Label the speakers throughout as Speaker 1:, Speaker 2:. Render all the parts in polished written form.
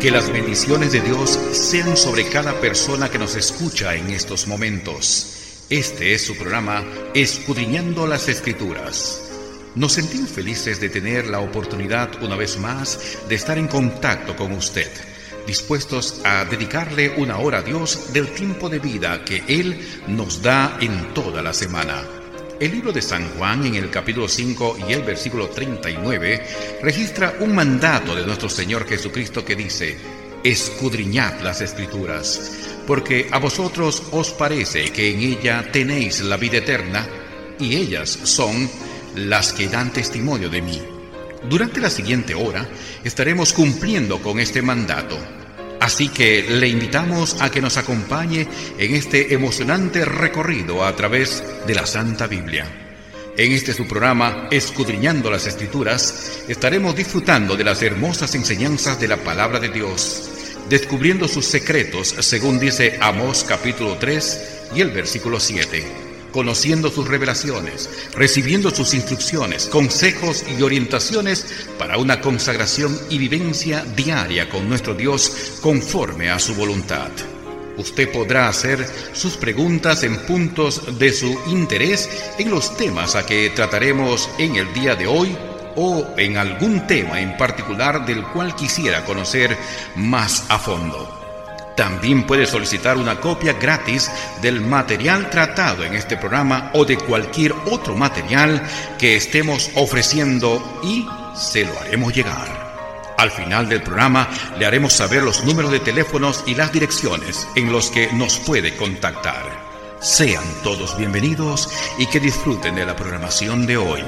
Speaker 1: Que las bendiciones de Dios sean sobre cada persona que nos escucha en estos momentos. Este es su programa Escudriñando las Escrituras. Nos sentimos felices de tener la oportunidad una vez más de estar en contacto con usted, dispuestos a dedicarle una hora a Dios del tiempo de vida que Él nos da en toda la semana. El libro de San Juan, en el capítulo 5 y el versículo 39, registra un mandato de nuestro Señor Jesucristo que dice: escudriñad las Escrituras, porque a vosotros os parece que en ella tenéis la vida eterna, y ellas son las que dan testimonio de mí. Durante la siguiente hora estaremos cumpliendo con este mandato. Así que le invitamos a que nos acompañe en este emocionante recorrido a través de la Santa Biblia. En este su programa, Escudriñando las Escrituras, estaremos disfrutando de las hermosas enseñanzas de la Palabra de Dios, descubriendo sus secretos, según dice Amós capítulo 3 y el versículo 7. Conociendo sus revelaciones, recibiendo sus instrucciones, consejos y orientaciones para una consagración y vivencia diaria con nuestro Dios conforme a su voluntad. Usted podrá hacer sus preguntas en puntos de su interés en los temas a que trataremos en el día de hoy o en algún tema en particular del cual quisiera conocer más a fondo. También puede solicitar una copia gratis del material tratado en este programa o de cualquier otro material que estemos ofreciendo y se lo haremos llegar. Al final del programa le haremos saber los números de teléfonos y las direcciones en los que nos puede contactar. Sean todos bienvenidos y que disfruten de la programación de hoy.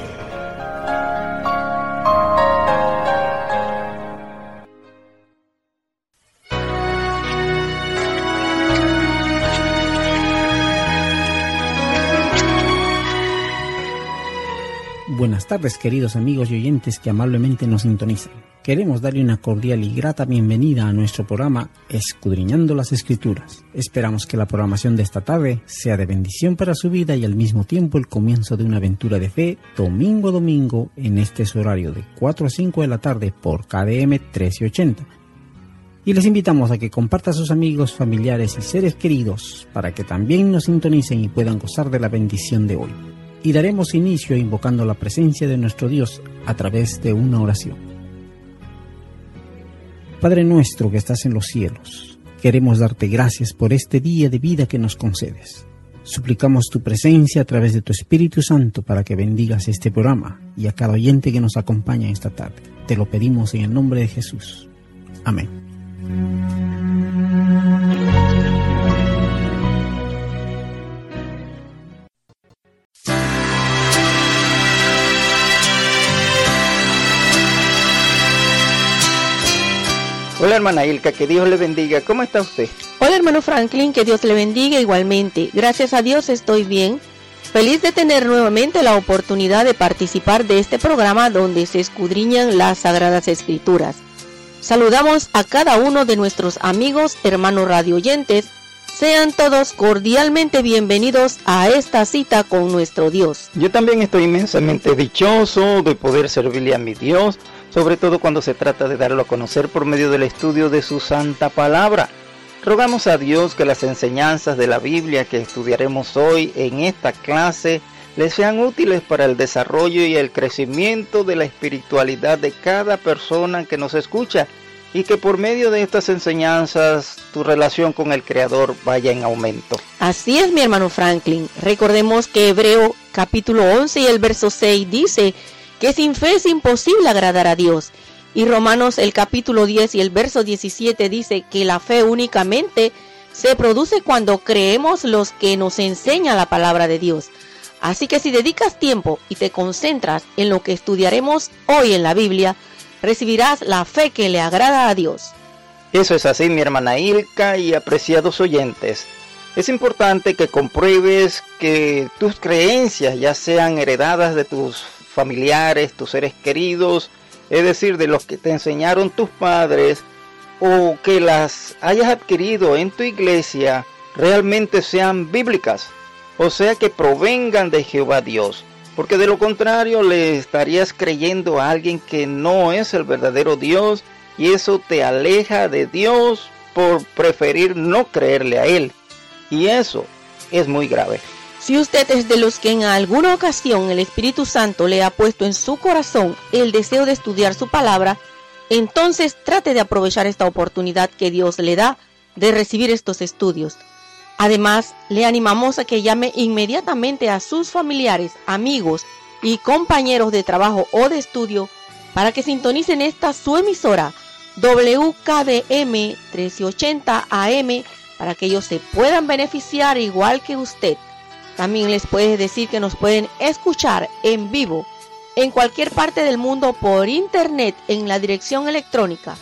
Speaker 2: Buenas tardes, queridos amigos y oyentes que amablemente nos sintonizan. Queremos darle una cordial y grata bienvenida a nuestro programa Escudriñando las Escrituras. Esperamos que la programación de esta tarde sea de bendición para su vida y al mismo tiempo el comienzo de una aventura de fe domingo a domingo en este su horario de 4 a 5 de la tarde por KDM 1380. Y les invitamos a que compartan a sus amigos, familiares y seres queridos para que también nos sintonicen y puedan gozar de la bendición de hoy. Y daremos inicio invocando la presencia de nuestro Dios a través de una oración. Padre nuestro que estás en los cielos, queremos darte gracias por este día de vida que nos concedes. Suplicamos tu presencia a través de tu Espíritu Santo para que bendigas este programa y a cada oyente que nos acompaña esta tarde. Te lo pedimos en el nombre de Jesús. Amén.
Speaker 3: Hola hermana Ilka, que Dios le bendiga. ¿Cómo está usted?
Speaker 4: Hola hermano Franklin, que Dios le bendiga igualmente. Gracias a Dios estoy bien. Feliz de tener nuevamente la oportunidad de participar de este programa donde se escudriñan las Sagradas Escrituras. Saludamos a cada uno de nuestros amigos, hermanos radioyentes. Sean todos cordialmente bienvenidos a esta cita con nuestro Dios.
Speaker 3: Yo también estoy inmensamente dichoso de poder servirle a mi Dios, sobre todo cuando se trata de darlo a conocer por medio del estudio de su santa palabra. Rogamos a Dios que las enseñanzas de la Biblia que estudiaremos hoy en esta clase les sean útiles para el desarrollo y el crecimiento de la espiritualidad de cada persona que nos escucha, y que por medio de estas enseñanzas tu relación con el Creador vaya en aumento.
Speaker 4: Así es, mi hermano Franklin. Recordemos que Hebreo capítulo 11 y el verso 6 dice que sin fe es imposible agradar a Dios. Y Romanos el capítulo 10 y el verso 17 dice que la fe únicamente se produce cuando creemos los que nos enseña la palabra de Dios. Así que si dedicas tiempo y te concentras en lo que estudiaremos hoy en la Biblia, recibirás la fe que le agrada a Dios.
Speaker 3: Eso es así, mi hermana Ilka y apreciados oyentes. Es importante que compruebes que tus creencias ya sean heredadas de tus familiares, tus seres queridos, es decir, de los que te enseñaron tus padres, o que las hayas adquirido en tu iglesia, realmente sean bíblicas, o sea que provengan de Jehová Dios. Porque de lo contrario le estarías creyendo a alguien que no es el verdadero Dios y eso te aleja de Dios por preferir no creerle a Él. Y eso es muy grave.
Speaker 4: Si usted es de los que en alguna ocasión el Espíritu Santo le ha puesto en su corazón el deseo de estudiar su palabra, entonces trate de aprovechar esta oportunidad que Dios le da de recibir estos estudios. Además, le animamos a que llame inmediatamente a sus familiares, amigos y compañeros de trabajo o de estudio para que sintonicen esta su emisora WKDM 1380 AM para que ellos se puedan beneficiar igual que usted. También les puedes decir que nos pueden escuchar en vivo en cualquier parte del mundo por internet en la dirección electrónica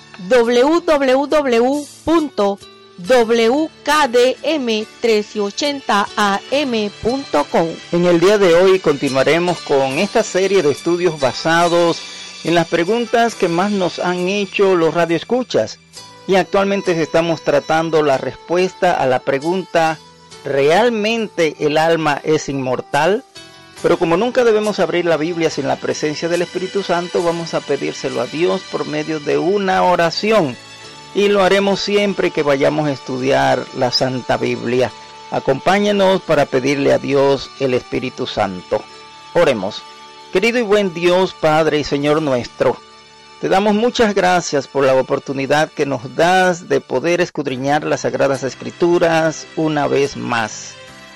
Speaker 4: www.wkdm1380am.com.
Speaker 3: En el día de hoy continuaremos con esta serie de estudios basados en las preguntas que más nos han hecho los radioescuchas. Y actualmente estamos tratando la respuesta a la pregunta: ¿realmente el alma es inmortal? Pero como nunca debemos abrir la Biblia sin la presencia del Espíritu Santo, vamos a pedírselo a Dios por medio de una oración. Y lo haremos siempre que vayamos a estudiar la Santa Biblia. Acompáñenos para pedirle a Dios el Espíritu Santo. Oremos. Querido y buen Dios, Padre y Señor nuestro, te damos muchas gracias por la oportunidad que nos das de poder escudriñar las Sagradas Escrituras una vez más.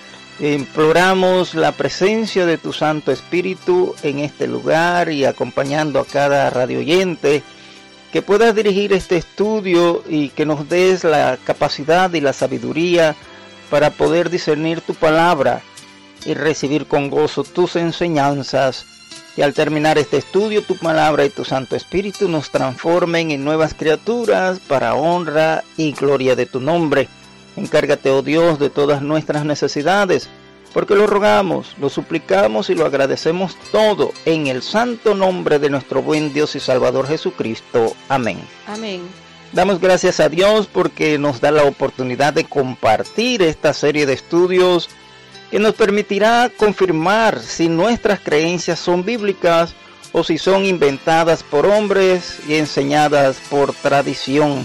Speaker 3: Imploramos la presencia de tu Santo Espíritu en este lugar y acompañando a cada radioyente, que puedas dirigir este estudio y que nos des la capacidad y la sabiduría para poder discernir tu palabra y recibir con gozo tus enseñanzas. Y al terminar este estudio, tu palabra y tu Santo Espíritu nos transformen en nuevas criaturas para honra y gloria de tu nombre. Encárgate, oh Dios, de todas nuestras necesidades, porque lo rogamos, lo suplicamos y lo agradecemos todo en el santo nombre de nuestro buen Dios y Salvador Jesucristo. Amén.
Speaker 4: Amén.
Speaker 3: Damos gracias a Dios porque nos da la oportunidad de compartir esta serie de estudios que nos permitirá confirmar si nuestras creencias son bíblicas o si son inventadas por hombres y enseñadas por tradición.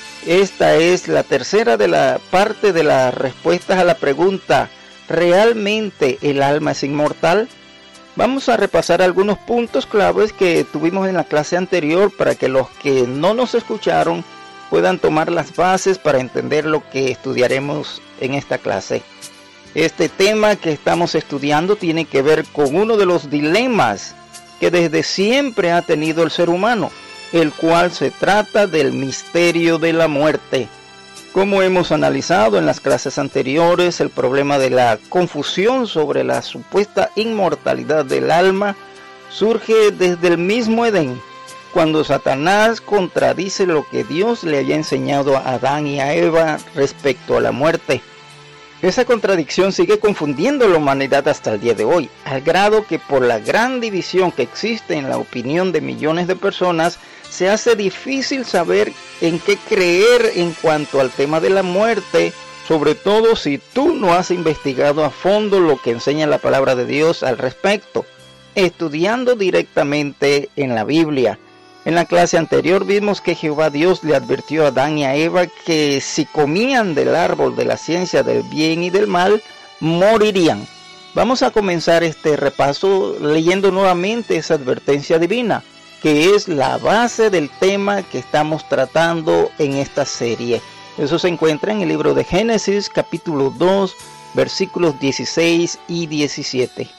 Speaker 3: Esta es la tercera de la parte de las respuestas a la pregunta: ¿realmente el alma es inmortal? Vamos a repasar algunos puntos claves que tuvimos en la clase anterior para que los que no nos escucharon puedan tomar las bases para entender lo que estudiaremos en esta clase. Este tema que estamos estudiando tiene que ver con uno de los dilemas que desde siempre ha tenido el ser humano, el cual se trata del misterio de la muerte. Como hemos analizado en las clases anteriores, el problema de la confusión sobre la supuesta inmortalidad del alma surge desde el mismo Edén, cuando Satanás contradice lo que Dios le había enseñado a Adán y a Eva respecto a la muerte. Esa contradicción sigue confundiendo a la humanidad hasta el día de hoy, al grado que por la gran división que existe en la opinión de millones de personas, se hace difícil saber en qué creer en cuanto al tema de la muerte, sobre todo si tú no has investigado a fondo lo que enseña la palabra de Dios al respecto, estudiando directamente en la Biblia. En la clase anterior vimos que Jehová Dios le advirtió a Adán y a Eva que si comían del árbol de la ciencia del bien y del mal, morirían. Vamos a comenzar este repaso leyendo nuevamente esa advertencia divina, que es la base del tema que estamos tratando en esta serie. Eso se encuentra en el libro de Génesis, capítulo 2, versículos 16 y 17.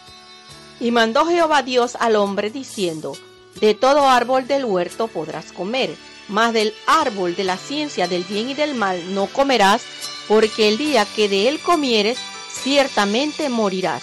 Speaker 4: Y mandó Jehová Dios al hombre diciendo: de todo árbol del huerto podrás comer, mas del árbol de la ciencia del bien y del mal no comerás, porque el día que de él comieres, ciertamente morirás.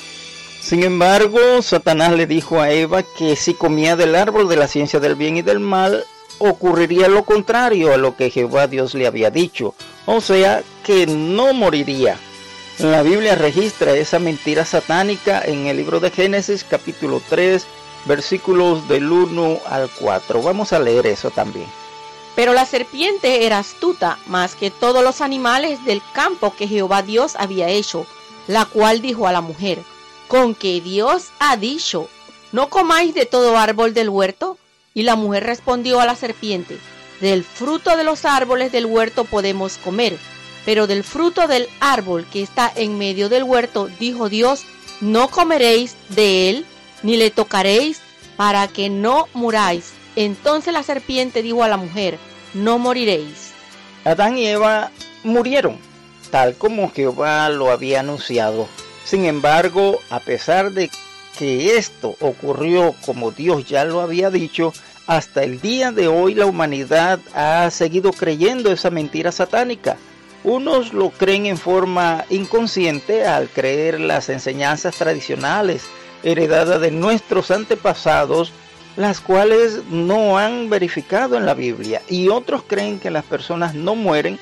Speaker 3: Sin embargo, Satanás le dijo a Eva que si comía del árbol de la ciencia del bien y del mal, ocurriría lo contrario a lo que Jehová Dios le había dicho, o sea, que no moriría. La Biblia registra esa mentira satánica en el libro de Génesis, capítulo 3, versículos del 1 al 4. Vamos a leer eso también.
Speaker 4: Pero la serpiente era astuta más que todos los animales del campo que Jehová Dios había hecho, la cual dijo a la mujer: con que Dios ha dicho: no comáis de todo árbol del huerto. Y la mujer respondió a la serpiente: del fruto de los árboles del huerto podemos comer, pero del fruto del árbol que está en medio del huerto, dijo Dios, no comeréis de él, ni le tocaréis, para que no muráis. Entonces la serpiente dijo a la mujer: no moriréis.
Speaker 3: Adán y Eva murieron, tal como Jehová lo había anunciado. Sin embargo, a pesar de que esto ocurrió como Dios ya lo había dicho, hasta el día de hoy la humanidad ha seguido creyendo esa mentira satánica. Unos lo creen en forma inconsciente al creer las enseñanzas tradicionales heredadas de nuestros antepasados, las cuales no han verificado en la Biblia, y otros creen que las personas no mueren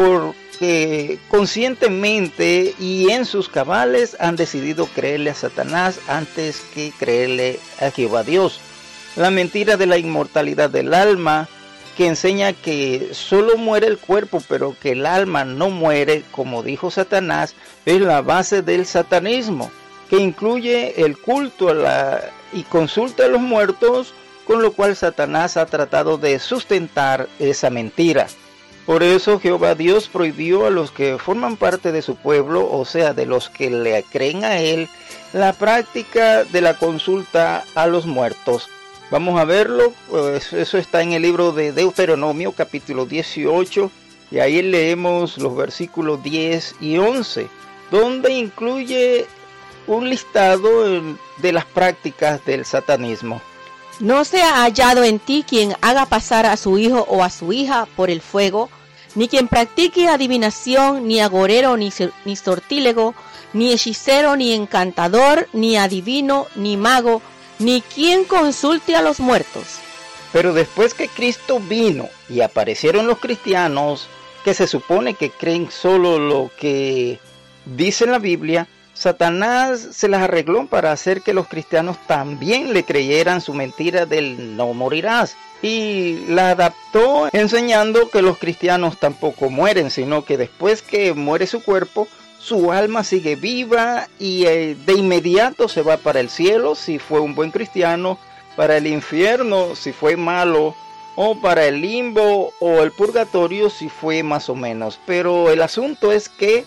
Speaker 3: porque conscientemente y en sus cabales han decidido creerle a Satanás antes que creerle a Jehová Dios. La mentira de la inmortalidad del alma, que enseña que solo muere el cuerpo pero que el alma no muere, como dijo Satanás, es la base del satanismo, que incluye el culto y consulta a los muertos, con lo cual Satanás ha tratado de sustentar esa mentira. Por eso Jehová Dios prohibió a los que forman parte de su pueblo, o sea, de los que le creen a él, la práctica de la consulta a los muertos. Vamos a verlo, pues eso está en el libro de Deuteronomio, capítulo 18, y ahí leemos los versículos 10 y 11, donde incluye un listado de las prácticas del satanismo.
Speaker 4: No sea hallado en ti quien haga pasar a su hijo o a su hija por el fuego, ni quien practique adivinación, ni agorero, ni sortílego, ni hechicero, ni encantador, ni adivino, ni mago, ni quien consulte a los muertos.
Speaker 3: Pero después que Cristo vino y aparecieron los cristianos, que se supone que creen solo lo que dice la Biblia, Satanás se las arregló para hacer que los cristianos también le creyeran su mentira del no morirás, y la adaptó enseñando que los cristianos tampoco mueren, sino que después que muere su cuerpo, su alma sigue viva y de inmediato se va para el cielo si fue un buen cristiano, para el infierno si fue malo, o para el limbo o el purgatorio si fue más o menos. Pero el asunto es que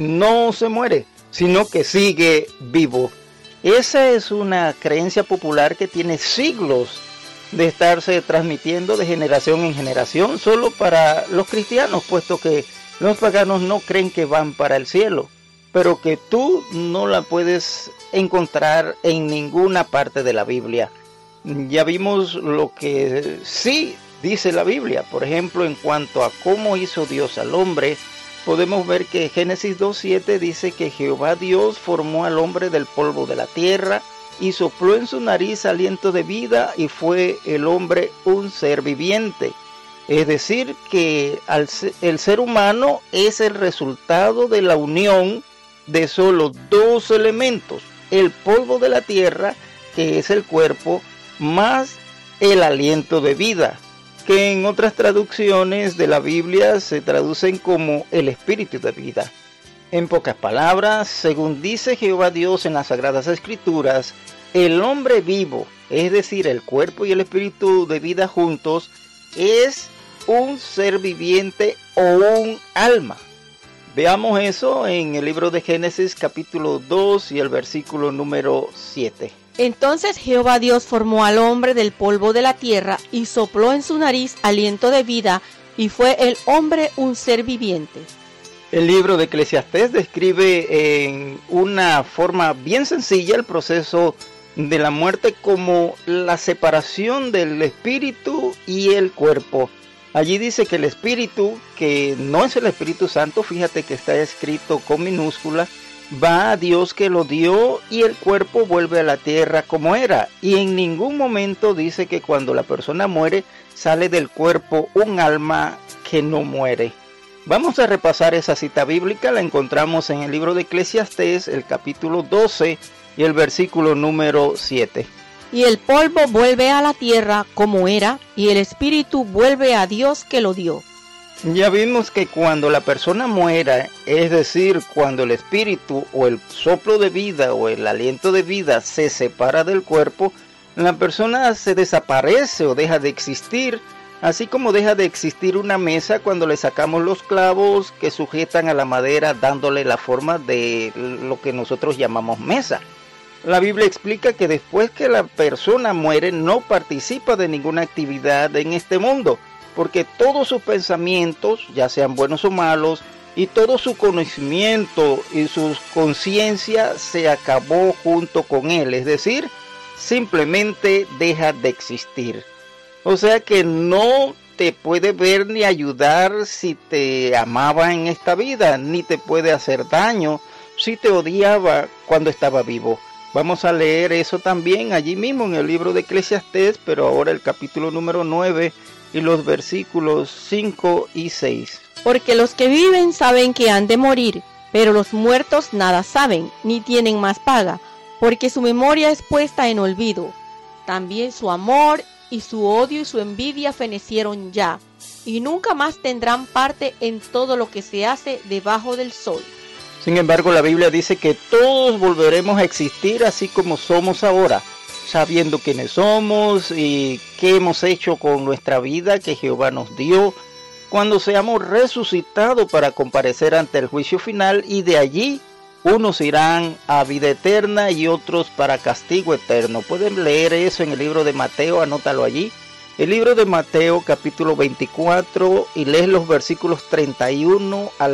Speaker 3: no se muere, sino que sigue vivo. Esa es una creencia popular que tiene siglos de estarse transmitiendo de generación en generación solo para los cristianos, puesto que los paganos no creen que van para el cielo, pero que tú no la puedes encontrar en ninguna parte de la Biblia. Ya vimos lo que sí dice la Biblia, por ejemplo, en cuanto a cómo hizo Dios al hombre. Podemos ver que Génesis 2:7 dice que Jehová Dios formó al hombre del polvo de la tierra y sopló en su nariz aliento de vida y fue el hombre un ser viviente. Es decir, que el ser humano es el resultado de la unión de solo dos elementos: el polvo de la tierra, que es el cuerpo, más el aliento de vida, que en otras traducciones de la Biblia se traducen como el espíritu de vida. En pocas palabras, según dice Jehová Dios en las Sagradas Escrituras, el hombre vivo, es decir, el cuerpo y el espíritu de vida juntos, es un ser viviente o un alma. Veamos eso en el libro de Génesis capítulo 2 y el versículo número 7.
Speaker 4: Entonces Jehová Dios formó al hombre del polvo de la tierra y sopló en su nariz aliento de vida, y fue el hombre un ser viviente.
Speaker 3: El libro de Eclesiastés describe en una forma bien sencilla el proceso de la muerte como la separación del espíritu y el cuerpo. Allí dice que el espíritu, que no es el Espíritu Santo, fíjate que está escrito con minúscula, va a Dios que lo dio, y el cuerpo vuelve a la tierra como era. Y en ningún momento dice que cuando la persona muere sale del cuerpo un alma que no muere. Vamos a repasar esa cita bíblica, la encontramos en el libro de Eclesiastés, el capítulo 12 y el versículo número 7.
Speaker 4: Y el polvo vuelve a la tierra como era, y el espíritu vuelve a Dios que lo dio.
Speaker 3: Ya vimos que cuando la persona muera, es decir, cuando el espíritu o el soplo de vida o el aliento de vida se separa del cuerpo, la persona se desaparece o deja de existir, así como deja de existir una mesa cuando le sacamos los clavos que sujetan a la madera dándole la forma de lo que nosotros llamamos mesa. La Biblia explica que después que la persona muere no participa de ninguna actividad en este mundo, porque todos sus pensamientos, ya sean buenos o malos, y todo su conocimiento y su conciencia se acabó junto con él, es decir, simplemente deja de existir. O sea que no te puede ver ni ayudar si te amaba en esta vida, ni te puede hacer daño si te odiaba cuando estaba vivo. Vamos a leer eso también allí mismo en el libro de Eclesiastés, pero ahora el capítulo número 9 y los versículos 5 y 6.
Speaker 4: Porque los que viven saben que han de morir, pero los muertos nada saben, ni tienen más paga, porque su memoria es puesta en olvido. También su amor y su odio y su envidia fenecieron ya, y nunca más tendrán parte en todo lo que se hace debajo del sol.
Speaker 3: Sin embargo, la Biblia dice que todos volveremos a existir así como somos ahora, sabiendo quiénes somos y qué hemos hecho con nuestra vida que Jehová nos dio, cuando seamos resucitados para comparecer ante el juicio final, y de allí unos irán a vida eterna y otros para castigo eterno. Pueden leer eso en el libro de Mateo, anótalo allí. El libro de Mateo capítulo 24, y lees los versículos 31 al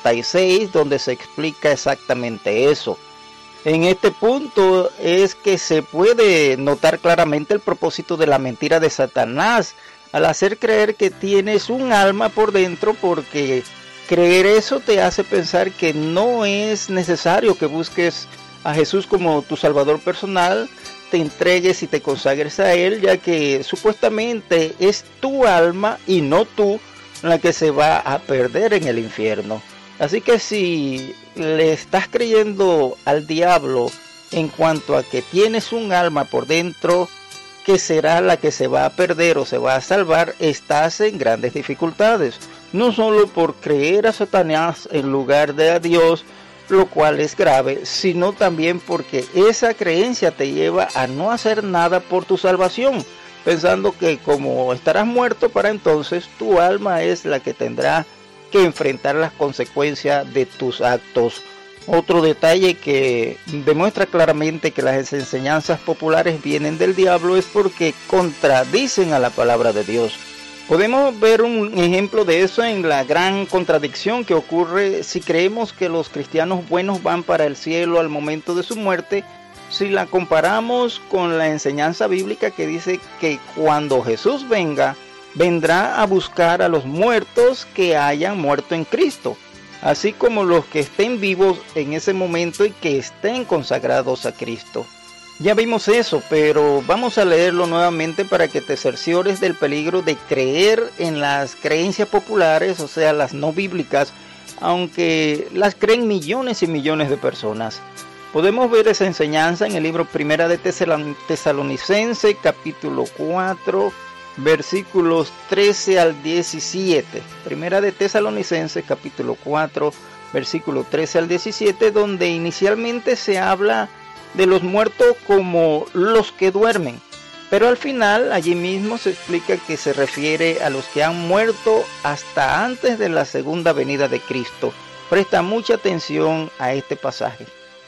Speaker 3: 46, donde se explica exactamente eso. En este punto es que se puede notar claramente el propósito de la mentira de Satanás, al hacer creer que tienes un alma por dentro, porque creer eso te hace pensar que no es necesario que busques a Jesús como tu Salvador personal, te entregues y te consagres a Él, ya que supuestamente es tu alma y no tú la que se va a perder en el infierno. Así que si le estás creyendo al diablo en cuanto a que tienes un alma por dentro que será la que se va a perder o se va a salvar, estás en grandes dificultades. No solo por creer a Satanás en lugar de a Dios, lo cual es grave, sino también porque esa creencia te lleva a no hacer nada por tu salvación, pensando que como estarás muerto para entonces, tu alma es la que tendrá que enfrentar las consecuencias de tus actos. Otro detalle que demuestra claramente que las enseñanzas populares vienen del diablo es porque contradicen a la palabra de Dios. Podemos ver un ejemplo de eso en la gran contradicción que ocurre si creemos que los cristianos buenos van para el cielo al momento de su muerte, si la comparamos con la enseñanza bíblica que dice que cuando Jesús venga, vendrá a buscar a los muertos que hayan muerto en Cristo, así como los que estén vivos en ese momento y que estén consagrados a Cristo. Ya vimos eso, pero vamos a leerlo nuevamente para que te cerciores del peligro de creer en las creencias populares, o sea, las no bíblicas, aunque las creen millones y millones de personas. Podemos ver esa enseñanza en el libro Primera de Tesalonicenses, capítulo 4, versículos 13 al 17. Primera de Tesalonicenses, capítulo 4, versículo 13 al 17, donde inicialmente se habla de los muertos como los que duermen, pero al final allí mismo se explica que se refiere a los que han muerto hasta antes de la segunda venida de Cristo. Presta mucha atención a este pasaje.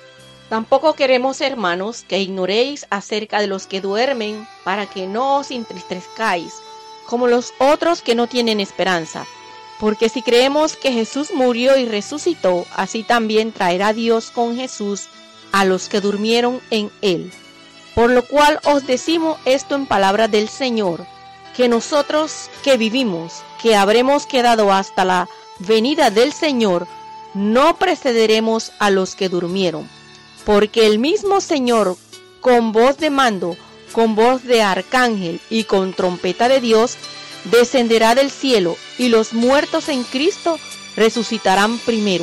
Speaker 4: Tampoco queremos, hermanos, que ignoréis acerca de los que duermen, para que no os entristezcáis, como los otros que no tienen esperanza. Porque si creemos que Jesús murió y resucitó, así también traerá Dios con Jesús a los que durmieron en él. Por lo cual os decimos esto en palabras del Señor, que nosotros que vivimos, que habremos quedado hasta la venida del Señor, no precederemos a los que durmieron. Porque el mismo Señor, con voz de mando, con voz de arcángel y con trompeta de Dios, descenderá del cielo, y los muertos en Cristo resucitarán primero.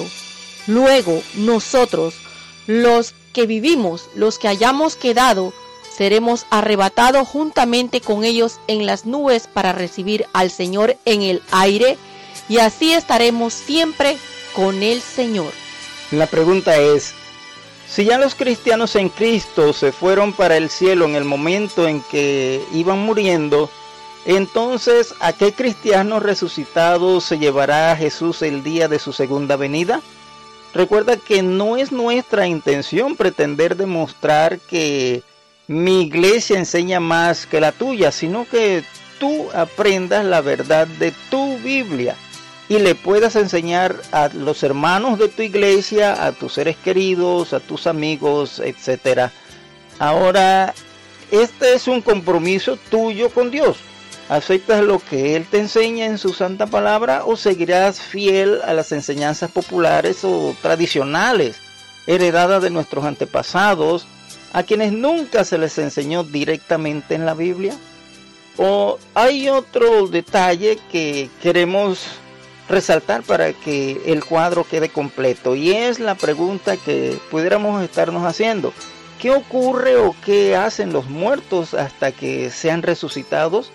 Speaker 4: Luego nosotros, los que vivimos, los que hayamos quedado, seremos arrebatados juntamente con ellos en las nubes para recibir al Señor en el aire, y así estaremos siempre con el Señor.
Speaker 3: La pregunta es, Si ya los cristianos en Cristo se fueron para el cielo en el momento en que iban muriendo, entonces, ¿a qué cristianos resucitados se llevará a Jesús el día de su segunda venida? Recuerda que no es nuestra intención pretender demostrar que mi iglesia enseña más que la tuya, sino que tú aprendas la verdad de tu Biblia y le puedas enseñar a los hermanos de tu iglesia, a tus seres queridos, a tus amigos, etc. Ahora, este es un compromiso tuyo con Dios. ¿Aceptas lo que Él te enseña en su santa palabra o seguirás fiel a las enseñanzas populares o tradicionales heredadas de nuestros antepasados, a quienes nunca se les enseñó directamente en la Biblia? O hay otro detalle que queremos resaltar para que el cuadro quede completo, y es la pregunta que pudiéramos estarnos haciendo: ¿qué ocurre o qué hacen los muertos hasta que sean resucitados?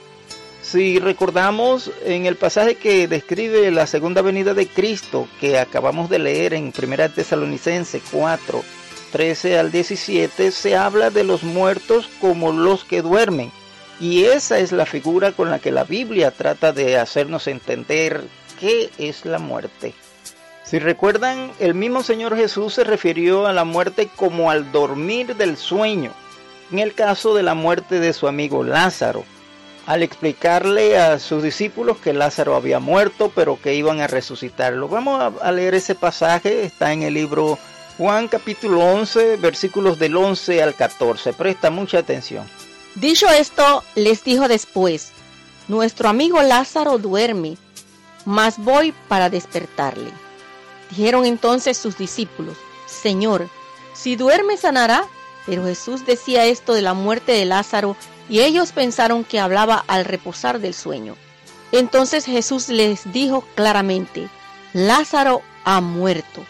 Speaker 3: Si recordamos en el pasaje que describe la segunda venida de Cristo, que acabamos de leer en 1 Tesalonicenses 4, 13 al 17, se habla de los muertos como los que duermen, y esa es la figura con la que la Biblia trata de hacernos entender qué es la muerte. Si recuerdan, el mismo Señor Jesús se refirió a la muerte como al dormir del sueño, en el caso de la muerte de su amigo Lázaro, al explicarle a sus discípulos que Lázaro había muerto, pero que iban a resucitarlo. Vamos a leer ese pasaje, está en el libro Juan capítulo 11, versículos del 11 al 14. Presta mucha atención.
Speaker 4: Dicho esto, les dijo después: nuestro amigo Lázaro duerme, mas voy para despertarle. Dijeron entonces sus discípulos: Señor, si duerme sanará. Pero Jesús decía esto de la muerte de Lázaro, y ellos pensaron que hablaba al reposar del sueño. Entonces Jesús les dijo claramente: Lázaro ha muerto.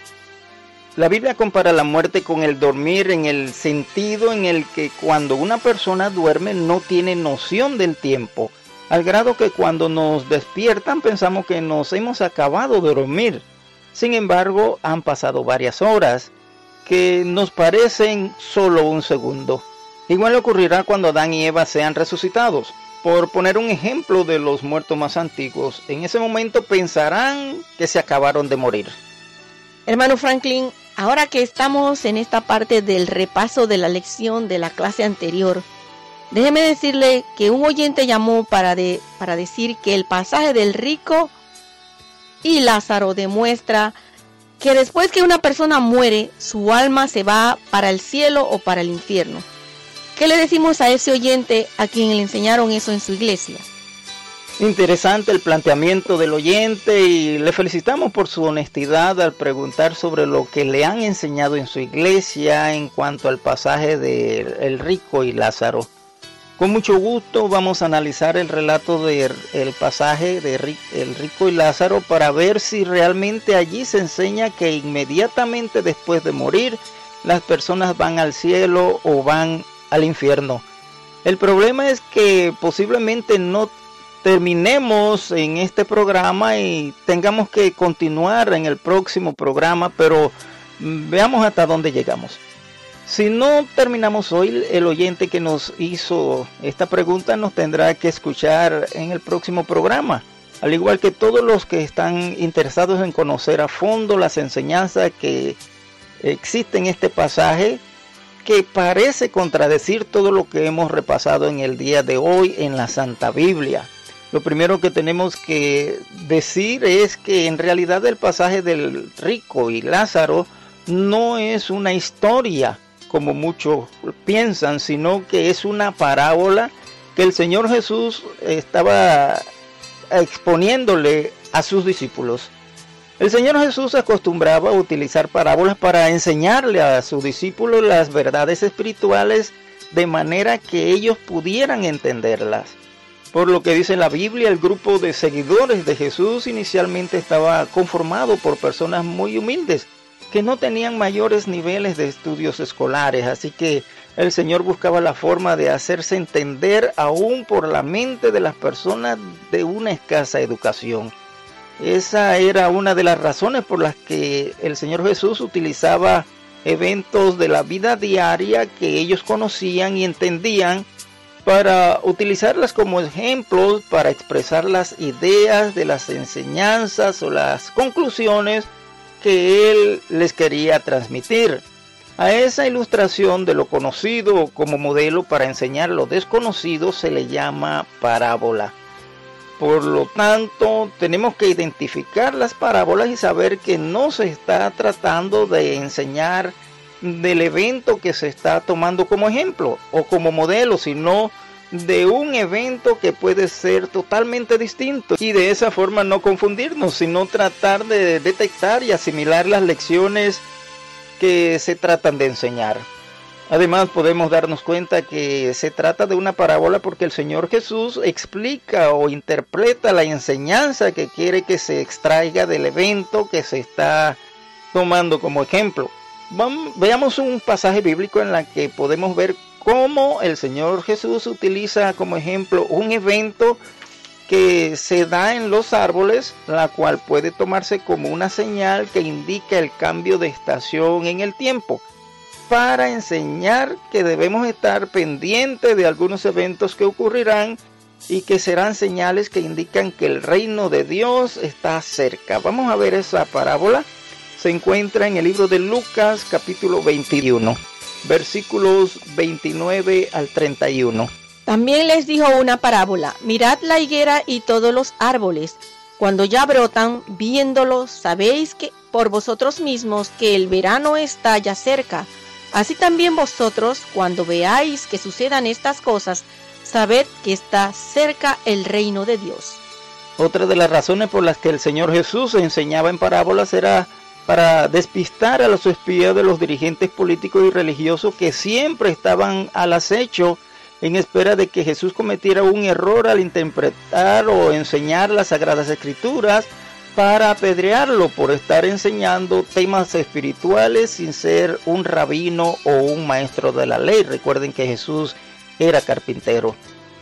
Speaker 3: La Biblia compara la muerte con el dormir en el sentido en el que cuando una persona duerme no tiene noción del tiempo, al grado que cuando nos despiertan pensamos que nos hemos acabado de dormir. Sin embargo, han pasado varias horas que nos parecen solo un segundo. Igual ocurrirá cuando Adán y Eva sean resucitados. Por poner un ejemplo de los muertos más antiguos, en ese momento pensarán que se acabaron de morir.
Speaker 4: Hermano Franklin, ahora que estamos en esta parte del repaso de la lección de la clase anterior, déjeme decirle que un oyente llamó para decir que el pasaje del rico y Lázaro demuestra que después que una persona muere, su alma se va para el cielo o para el infierno. ¿Qué le decimos a ese oyente a quien le enseñaron eso en su iglesia?
Speaker 3: Interesante el planteamiento del oyente y le felicitamos por su honestidad al preguntar sobre lo que le han enseñado en su iglesia en cuanto al pasaje de el rico y Lázaro. Con mucho gusto vamos a analizar el relato del pasaje de el rico y Lázaro para ver si realmente allí se enseña que inmediatamente después de morir las personas van al cielo o van al infierno. El problema es que posiblemente no terminemos en este programa y tengamos que continuar en el próximo programa, pero veamos hasta dónde llegamos. Si no terminamos hoy, el oyente que nos hizo esta pregunta nos tendrá que escuchar en el próximo programa, al igual que todos los que están interesados en conocer a fondo las enseñanzas que existen en este pasaje, que parece contradecir todo lo que hemos repasado en el día de hoy en la Santa Biblia. Lo primero que tenemos que decir es que en realidad el pasaje del rico y Lázaro no es una historia como muchos piensan, sino que es una parábola que el Señor Jesús estaba exponiéndole a sus discípulos. El Señor Jesús acostumbraba a utilizar parábolas para enseñarle a sus discípulos las verdades espirituales de manera que ellos pudieran entenderlas. Por lo que dice la Biblia, el grupo de seguidores de Jesús inicialmente estaba conformado por personas muy humildes, que no tenían mayores niveles de estudios escolares, así que el Señor buscaba la forma de hacerse entender aún por la mente de las personas de una escasa educación. Esa era una de las razones por las que el Señor Jesús utilizaba eventos de la vida diaria que ellos conocían y entendían, para utilizarlas como ejemplos para expresar las ideas de las enseñanzas o las conclusiones que él les quería transmitir. A esa ilustración de lo conocido como modelo para enseñar lo desconocido se le llama parábola. Por lo tanto, tenemos que identificar las parábolas y saber que no se está tratando de enseñar del evento que se está tomando como ejemplo o como modelo, sino de un evento que puede ser totalmente distinto, y de esa forma no confundirnos, sino tratar de detectar y asimilar las lecciones que se tratan de enseñar. Además, podemos darnos cuenta que se trata de una parábola porque el Señor Jesús explica o interpreta la enseñanza que quiere que se extraiga del evento que se está tomando como ejemplo. Veamos un pasaje bíblico en el que podemos ver cómo el Señor Jesús utiliza como ejemplo un evento que se da en los árboles, la cual puede tomarse como una señal que indica el cambio de estación en el tiempo, para enseñar que debemos estar pendientes de algunos eventos que ocurrirán y que serán señales que indican que el reino de Dios está cerca. Vamos a ver esa parábola. Se encuentra en el libro de Lucas, capítulo 21, versículos 29 al 31.
Speaker 4: También les dijo una parábola: mirad la higuera y todos los árboles. Cuando ya brotan, viéndolos, sabéis que por vosotros mismos que el verano está ya cerca. Así también vosotros, cuando veáis que sucedan estas cosas, sabed que está cerca el reino de Dios.
Speaker 3: Otra de las razones por las que el Señor Jesús enseñaba en parábolas era para despistar a los espías de los dirigentes políticos y religiosos que siempre estaban al acecho en espera de que Jesús cometiera un error al interpretar o enseñar las Sagradas Escrituras, para apedrearlo por estar enseñando temas espirituales sin ser un rabino o un maestro de la ley. Recuerden que Jesús era carpintero.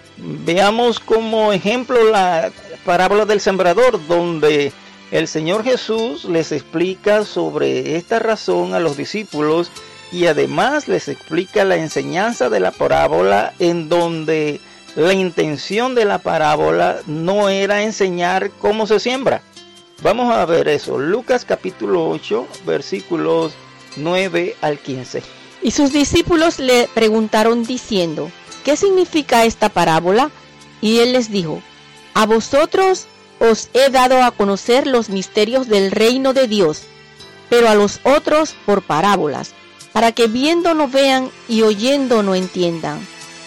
Speaker 3: Veamos como ejemplo la parábola del sembrador, donde el Señor Jesús les explica sobre esta razón a los discípulos y además les explica la enseñanza de la parábola, en donde la intención de la parábola no era enseñar cómo se siembra. Vamos a ver eso. Lucas capítulo 8, versículos 9 al 15.
Speaker 4: Y sus discípulos le preguntaron diciendo: ¿qué significa esta parábola? Y él les dijo: a vosotros os he dado a conocer los misterios del reino de Dios, pero a los otros por parábolas, para que viendo no vean y oyendo no entiendan.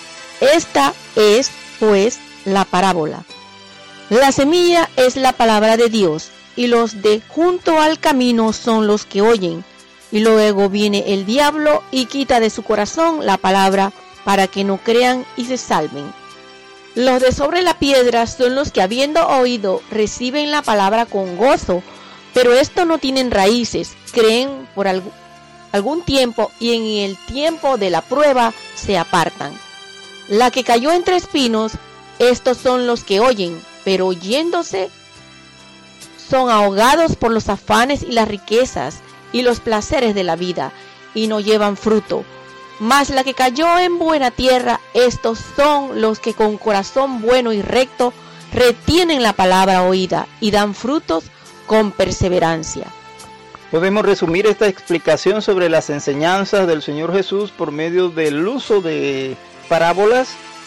Speaker 4: Esta es, pues, la parábola. La semilla es la palabra de Dios, y los de junto al camino son los que oyen, y luego viene el diablo y quita de su corazón la palabra, para que no crean y se salven. Los de sobre la piedra son los que, habiendo oído, reciben la palabra con gozo, pero esto no tienen raíces, creen por algún tiempo y en el tiempo de la prueba se apartan. La que cayó entre espinos, estos son los que oyen, pero oyéndose son ahogados por los afanes y las riquezas y los placeres de la vida, y no llevan fruto. Mas la que cayó en buena tierra, estos son los que con corazón bueno y recto retienen la palabra oída y dan frutos con perseverancia.
Speaker 3: Podemos resumir esta explicación sobre las enseñanzas del Señor Jesús por medio del uso de parábolas,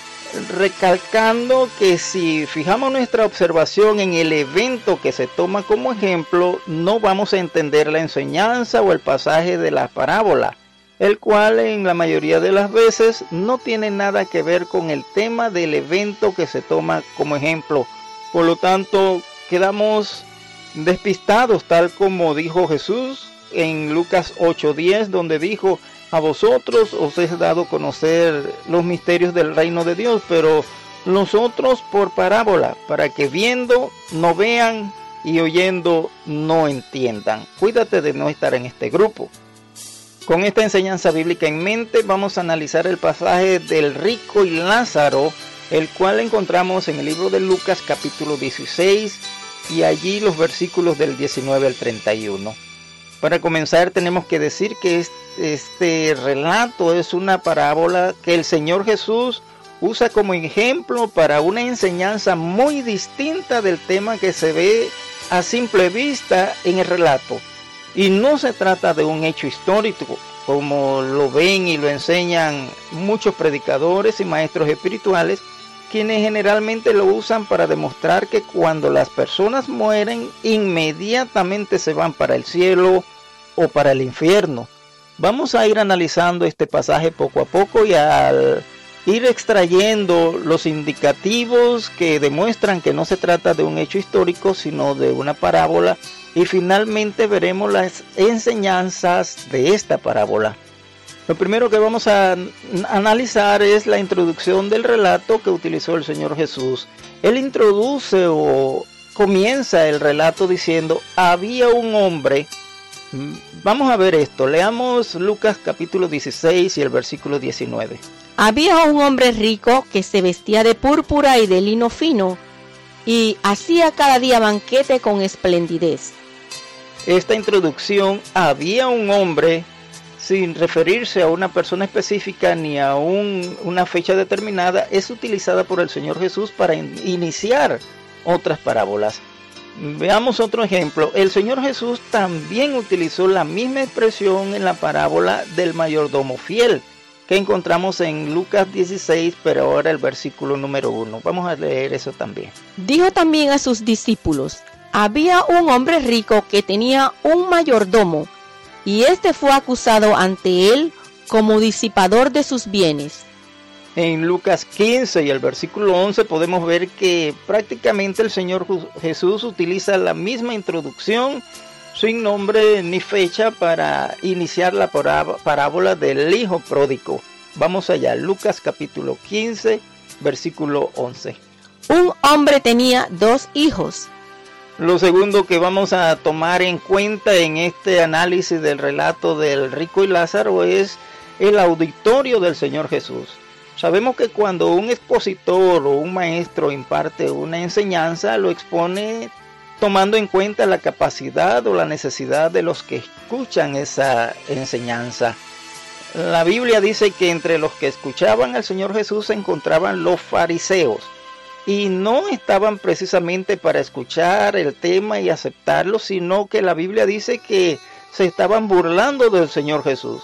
Speaker 3: recalcando que si fijamos nuestra observación en el evento que se toma como ejemplo, no vamos a entender la enseñanza o el pasaje de la parábola, el cual en la mayoría de las veces no tiene nada que ver con el tema del evento que se toma como ejemplo. Por lo tanto, quedamos despistados, tal como dijo Jesús en Lucas 8:10, donde dijo: a vosotros os he dado a conocer los misterios del reino de Dios, pero los otros por parábola, para que viendo no vean y oyendo no entiendan. Cuídate de no estar en este grupo. Con esta enseñanza bíblica en mente, vamos a analizar el pasaje del rico y Lázaro, el cual encontramos en el libro de Lucas capítulo 16, y allí los versículos del 19 al 31. Para comenzar, tenemos que decir que este relato es una parábola que el Señor Jesús usa como ejemplo para una enseñanza muy distinta del tema que se ve a simple vista en el relato. Y no se trata de un hecho histórico, como lo ven y lo enseñan muchos predicadores y maestros espirituales, quienes generalmente lo usan para demostrar que cuando las personas mueren, inmediatamente se van para el cielo o para el infierno. Vamos a ir analizando este pasaje poco a poco y al ir extrayendo los indicativos que demuestran que no se trata de un hecho histórico, sino de una parábola, y finalmente veremos las enseñanzas de esta parábola. Lo primero que vamos a analizar es la introducción del relato que utilizó el Señor Jesús. Él introduce o comienza el relato diciendo: había un hombre. Vamos a ver esto. Leamos Lucas capítulo 16 y el versículo 19.
Speaker 4: Había un hombre rico que se vestía de púrpura y de lino fino y hacía cada día banquete con esplendidez.
Speaker 3: Esta introducción, había un hombre, sin referirse a una persona específica ni a una fecha determinada, es utilizada por el Señor Jesús para iniciar otras parábolas. Veamos otro ejemplo. El Señor Jesús también utilizó la misma expresión en la parábola del mayordomo fiel, que encontramos en Lucas 16, pero ahora el versículo número 1. Vamos a leer eso también.
Speaker 4: Dijo también a sus discípulos: había un hombre rico que tenía un mayordomo, y éste fue acusado ante él como disipador de sus bienes.
Speaker 3: En Lucas 15 y el versículo 11 podemos ver que prácticamente el Señor Jesús utiliza la misma introducción, sin nombre ni fecha, para iniciar la parábola del hijo pródigo. Vamos allá, Lucas capítulo 15, versículo 11.
Speaker 4: Un hombre tenía 2 hijos.
Speaker 3: Lo segundo que vamos a tomar en cuenta en este análisis del relato del rico y Lázaro es el auditorio del Señor Jesús. Sabemos que cuando un expositor o un maestro imparte una enseñanza, lo expone tomando en cuenta la capacidad o la necesidad de los que escuchan esa enseñanza. La Biblia dice que entre los que escuchaban al Señor Jesús se encontraban los fariseos, y no estaban precisamente para escuchar el tema y aceptarlo, sino que la Biblia dice que se estaban burlando del Señor Jesús.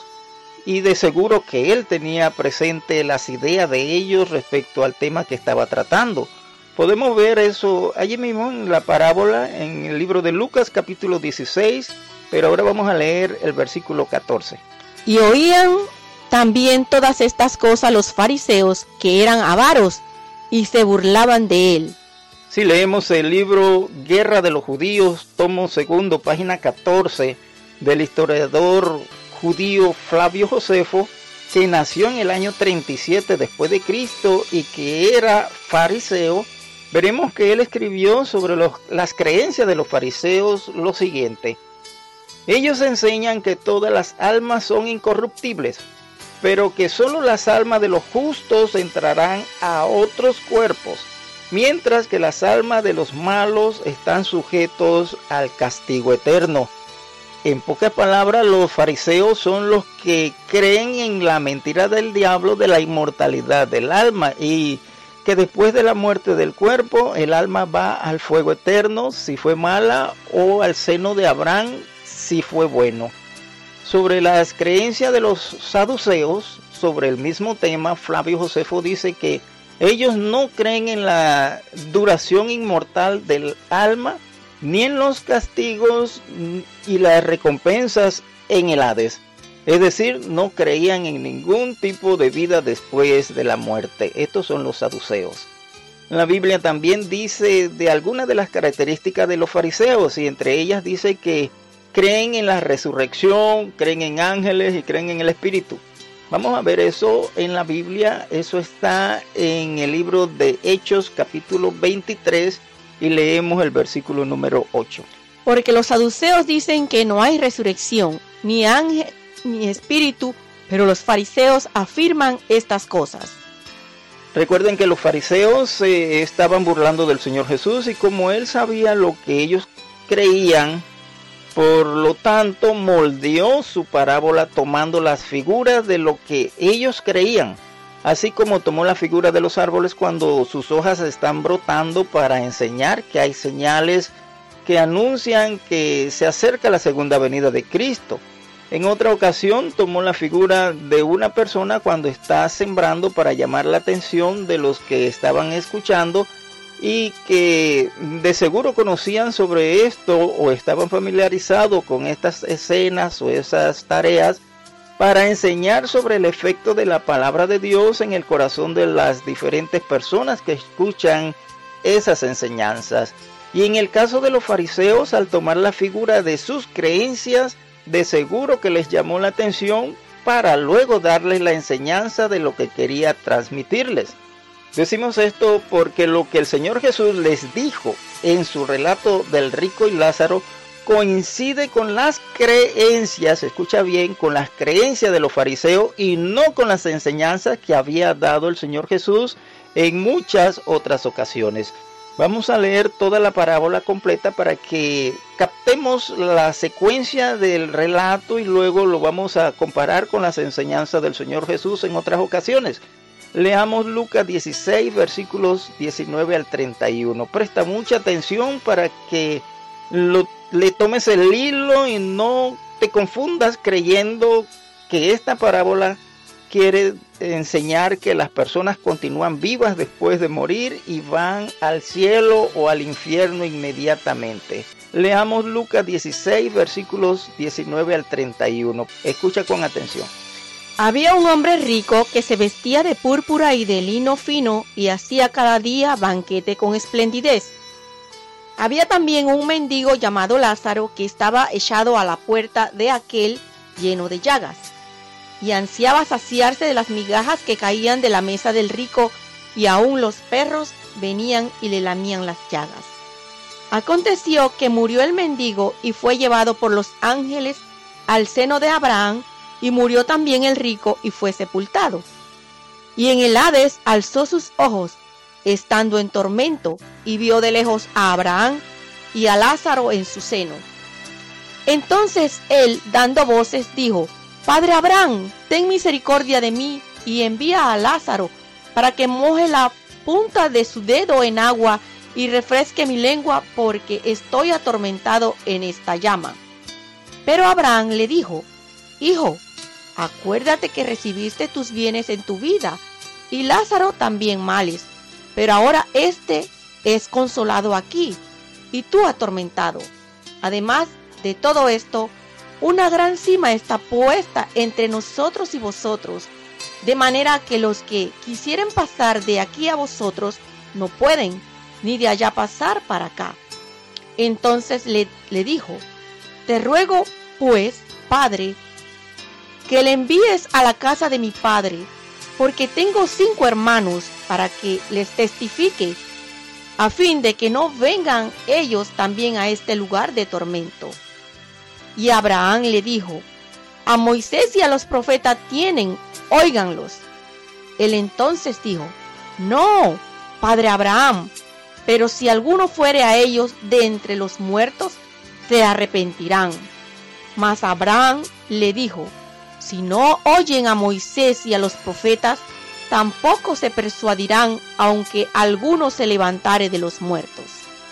Speaker 3: Y de seguro que él tenía presente las ideas de ellos respecto al tema que estaba tratando. Podemos ver eso allí mismo en la parábola, en el libro de Lucas capítulo 16, pero ahora vamos a leer el versículo 14.
Speaker 4: Y oían también todas estas cosas los fariseos, que eran avaros, y se burlaban de él.
Speaker 3: Si leemos el libro Guerra de los Judíos, tomo 2, página 14, del historiador judío Flavio Josefo, que nació en el año 37 después de Cristo y que era fariseo, veremos que él escribió sobre las creencias de los fariseos lo siguiente: ellos enseñan que todas las almas son incorruptibles, pero que solo las almas de los justos entrarán a otros cuerpos, mientras que las almas de los malos están sujetos al castigo eterno. En pocas palabras, los fariseos son los que creen en la mentira del diablo de la inmortalidad del alma y que después de la muerte del cuerpo, el alma va al fuego eterno si fue mala o al seno de Abraham si fue bueno. Sobre las creencias de los saduceos, sobre el mismo tema, Flavio Josefo dice que ellos no creen en la duración inmortal del alma, ni en los castigos y las recompensas en el Hades. Es decir, no creían en ningún tipo de vida después de la muerte. Estos son los saduceos. La Biblia también dice de algunas de las características de los fariseos, y entre ellas dice que creen en la resurrección, creen en ángeles y creen en el Espíritu. Vamos a ver eso en la Biblia. Eso está en el libro de Hechos capítulo 23 y leemos el versículo número 8.
Speaker 4: Porque los saduceos dicen que no hay resurrección, ni ángel, ni espíritu, pero los fariseos afirman estas cosas.
Speaker 3: Recuerden que los fariseos se estaban burlando del Señor Jesús, y como él sabía lo que ellos creían, Por lo tanto, moldeó su parábola tomando las figuras de lo que ellos creían, así como tomó la figura de los árboles cuando sus hojas están brotando para enseñar que hay señales que anuncian que se acerca la segunda venida de Cristo. En otra ocasión tomó la figura de una persona cuando está sembrando para llamar la atención de los que estaban escuchando y que de seguro conocían sobre esto o estaban familiarizados con estas escenas o esas tareas para enseñar sobre el efecto de la palabra de Dios en el corazón de las diferentes personas que escuchan esas enseñanzas. Y en el caso de los fariseos, al tomar la figura de sus creencias, de seguro que les llamó la atención para luego darles la enseñanza de lo que quería transmitirles. Decimos esto porque lo que el Señor Jesús les dijo en su relato del rico y Lázaro coincide con las creencias, escucha bien, con las creencias de los fariseos y no con las enseñanzas que había dado el Señor Jesús en muchas otras ocasiones. Vamos a leer toda la parábola completa para que captemos la secuencia del relato y luego lo vamos a comparar con las enseñanzas del Señor Jesús en otras ocasiones. Leamos Lucas 16, versículos 19 al 31. Presta mucha atención para que le tomes el hilo y no te confundas creyendo que esta parábola quiere enseñar que las personas continúan vivas después de morir y van al cielo o al infierno inmediatamente. Leamos Lucas 16, versículos 19 al 31. Escucha con atención.
Speaker 4: Había un hombre rico que se vestía de púrpura y de lino fino y hacía cada día banquete con esplendidez. Había también un mendigo llamado Lázaro que estaba echado a la puerta de aquel lleno de llagas y ansiaba saciarse de las migajas que caían de la mesa del rico, y aún los perros venían y le lamían las llagas. Aconteció que murió el mendigo y fue llevado por los ángeles al seno de Abraham, y murió también el rico y fue sepultado. Y en el Hades alzó sus ojos, estando en tormento, y vio de lejos a Abraham y a Lázaro en su seno. Entonces él, dando voces, dijo: Padre Abraham, ten misericordia de mí, y envía a Lázaro para que moje la punta de su dedo en agua y refresque mi lengua, porque estoy atormentado en esta llama. Pero Abraham le dijo: Hijo, acuérdate que recibiste tus bienes en tu vida, y Lázaro también males, pero ahora éste es consolado aquí, y tú atormentado. Además de todo esto, una gran sima está puesta entre nosotros y vosotros, de manera que los que quisieren pasar de aquí a vosotros no pueden, ni de allá pasar para acá. Entonces le dijo: Te ruego, pues, Padre, que le envíes a la casa de mi padre, porque tengo 5 hermanos, para que les testifique, a fin de que no vengan ellos también a este lugar de tormento. Y Abraham le dijo: A Moisés y a los profetas tienen, óiganlos. Él entonces dijo: No, padre Abraham, pero si alguno fuere a ellos de entre los muertos, se arrepentirán. Mas Abraham le dijo: Si no oyen a Moisés y a los profetas, tampoco se persuadirán, aunque alguno se levantare de los muertos.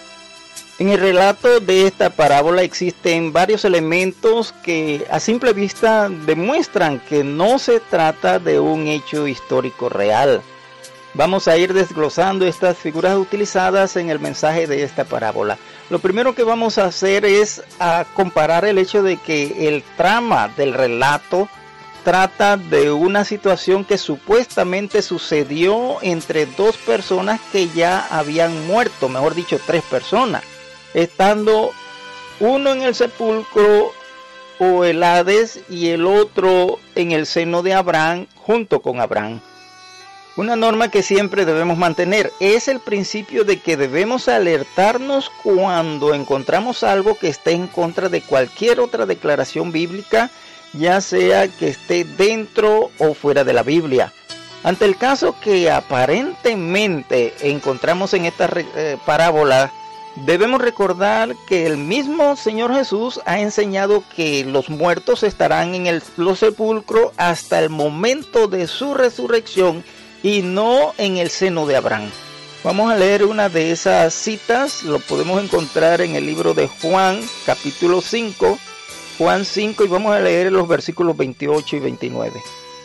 Speaker 3: En el relato de esta parábola existen varios elementos que a simple vista demuestran que no se trata de un hecho histórico real. Vamos a ir desglosando estas figuras utilizadas en el mensaje de esta parábola. Lo primero que vamos a hacer es comparar el hecho de que el trama del relato trata de una situación que supuestamente sucedió entre 2 personas que ya habían muerto, mejor dicho 3 personas, estando uno en el sepulcro o el Hades y el otro en el seno de Abraham junto con Abraham. Una norma que siempre debemos mantener es el principio de que debemos alertarnos cuando encontramos algo que esté en contra de cualquier otra declaración bíblica, ya sea que esté dentro o fuera de la Biblia. Ante el caso que aparentemente encontramos en esta parábola Debemos recordar que el mismo Señor Jesús ha enseñado que los muertos estarán en los sepulcros hasta el momento de su resurrección y no en el seno de Abraham. Vamos a leer una de esas citas, lo podemos encontrar en el libro de Juan, capítulo 5, Juan 5, y vamos a leer los versículos 28 y 29.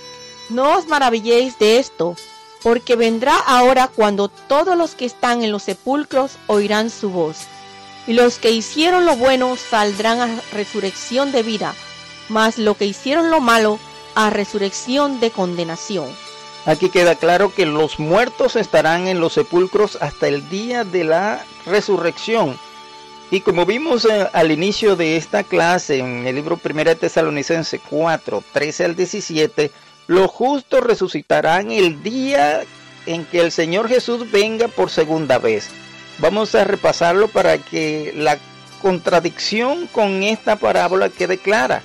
Speaker 4: No os maravilléis de esto, porque vendrá ahora cuando todos los que están en los sepulcros oirán su voz, y los que hicieron lo bueno saldrán a resurrección de vida, mas los que hicieron lo malo a resurrección de condenación.
Speaker 3: Aquí queda claro que los muertos estarán en los sepulcros hasta el día de la resurrección. Y como vimos al inicio de esta clase en el libro 1 Tesalonicenses 4, 13 al 17, los justos resucitarán el día en que el Señor Jesús venga por segunda vez. Vamos a repasarlo para que la contradicción con esta parábola quede clara.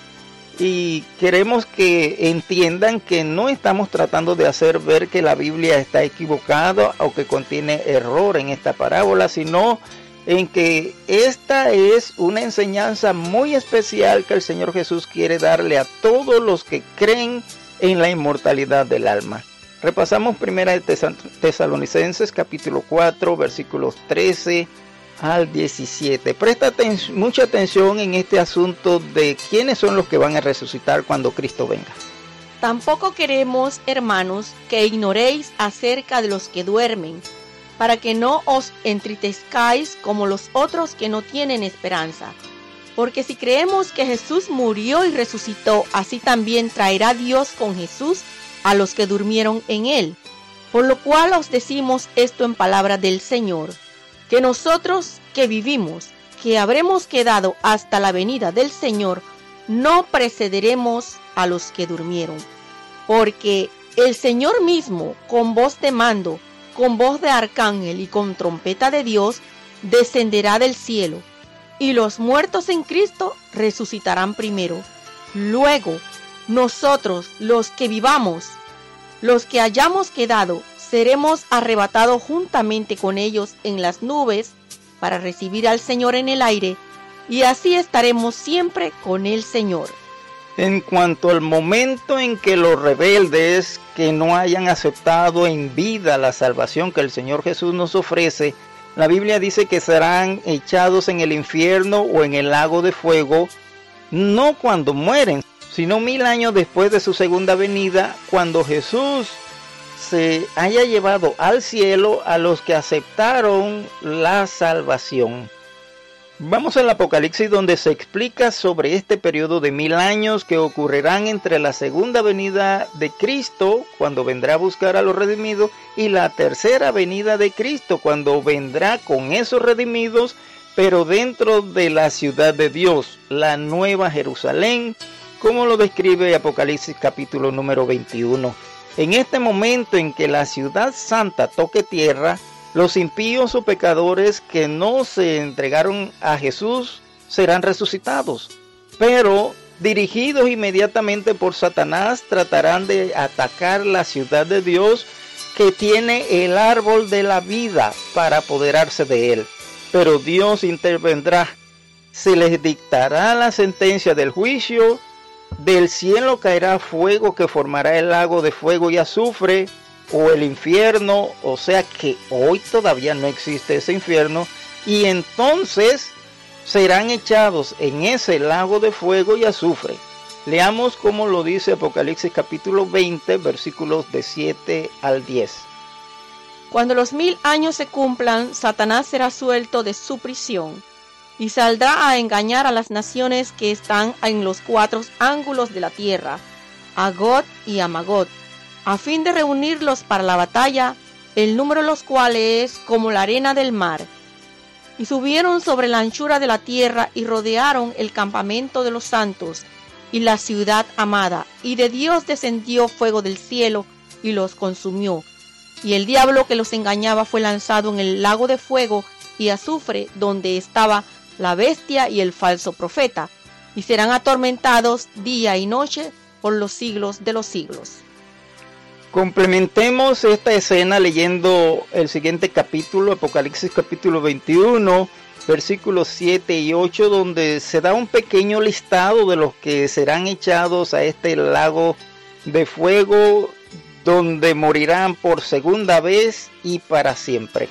Speaker 3: Y queremos que entiendan que no estamos tratando de hacer ver que la Biblia está equivocada o que contiene error en esta parábola, sino en que esta es una enseñanza muy especial que el Señor Jesús quiere darle a todos los que creen en la inmortalidad del alma. Repasamos 1 Tesalonicenses capítulo 4 versículos 13 al 17. Presta mucha atención en este asunto de quiénes son los que van a resucitar cuando Cristo venga.
Speaker 4: Tampoco queremos, hermanos, que ignoréis acerca de los que duermen, para que no os entristezcáis como los otros que no tienen esperanza. Porque si creemos que Jesús murió y resucitó, así también traerá Dios con Jesús a los que durmieron en él. Por lo cual os decimos esto en palabra del Señor, que nosotros que vivimos, que habremos quedado hasta la venida del Señor, no precederemos a los que durmieron. Porque el Señor mismo, con voz de mando, con voz de arcángel y con trompeta de Dios, descenderá del cielo, y los muertos en Cristo resucitarán primero. Luego, nosotros, los que vivamos, los que hayamos quedado, seremos arrebatados juntamente con ellos en las nubes para recibir al Señor en el aire, y así estaremos siempre con el Señor.
Speaker 3: En cuanto al momento en que los rebeldes que no hayan aceptado en vida la salvación que el Señor Jesús nos ofrece, la Biblia dice que serán echados en el infierno o en el lago de fuego, no cuando mueren, sino 1000 años después de su segunda venida, cuando Jesús se haya llevado al cielo a los que aceptaron la salvación. Vamos al Apocalipsis, donde se explica sobre este periodo de 1000 años que ocurrirán entre la segunda venida de Cristo, cuando vendrá a buscar a los redimidos, y la tercera venida de Cristo, cuando vendrá con esos redimidos, pero dentro de la ciudad de Dios, la nueva Jerusalén, como lo describe Apocalipsis capítulo número 21. En este momento en que la ciudad santa toque tierra, los impíos o pecadores que no se entregaron a Jesús serán resucitados, pero dirigidos inmediatamente por Satanás tratarán de atacar la ciudad de Dios, que tiene el árbol de la vida para apoderarse de él. Pero Dios intervendrá, se les dictará la sentencia del juicio. Del cielo caerá fuego que formará el lago de fuego y azufre, o el infierno, o sea que hoy todavía no existe ese infierno, y entonces serán echados en ese lago de fuego y azufre. Leamos cómo lo dice Apocalipsis capítulo 20, versículos de 7 al 10.
Speaker 4: Cuando los 1000 años se cumplan, Satanás será suelto de su prisión y saldrá a engañar a las naciones que están en los 4 ángulos de la tierra, a Gog y a Magog, a fin de reunirlos para la batalla, el número de los cuales es como la arena del mar. Y subieron sobre la anchura de la tierra y rodearon el campamento de los santos y la ciudad amada, y de Dios descendió fuego del cielo y los consumió. Y el diablo que los engañaba fue lanzado en el lago de fuego y azufre, donde estaba la bestia y el falso profeta, y serán atormentados día y noche por los siglos de los siglos.
Speaker 3: Complementemos esta escena leyendo el siguiente capítulo, Apocalipsis capítulo 21, versículos 7 y 8, donde se da un pequeño listado de los que serán echados a este lago de fuego, donde morirán por segunda vez y para siempre.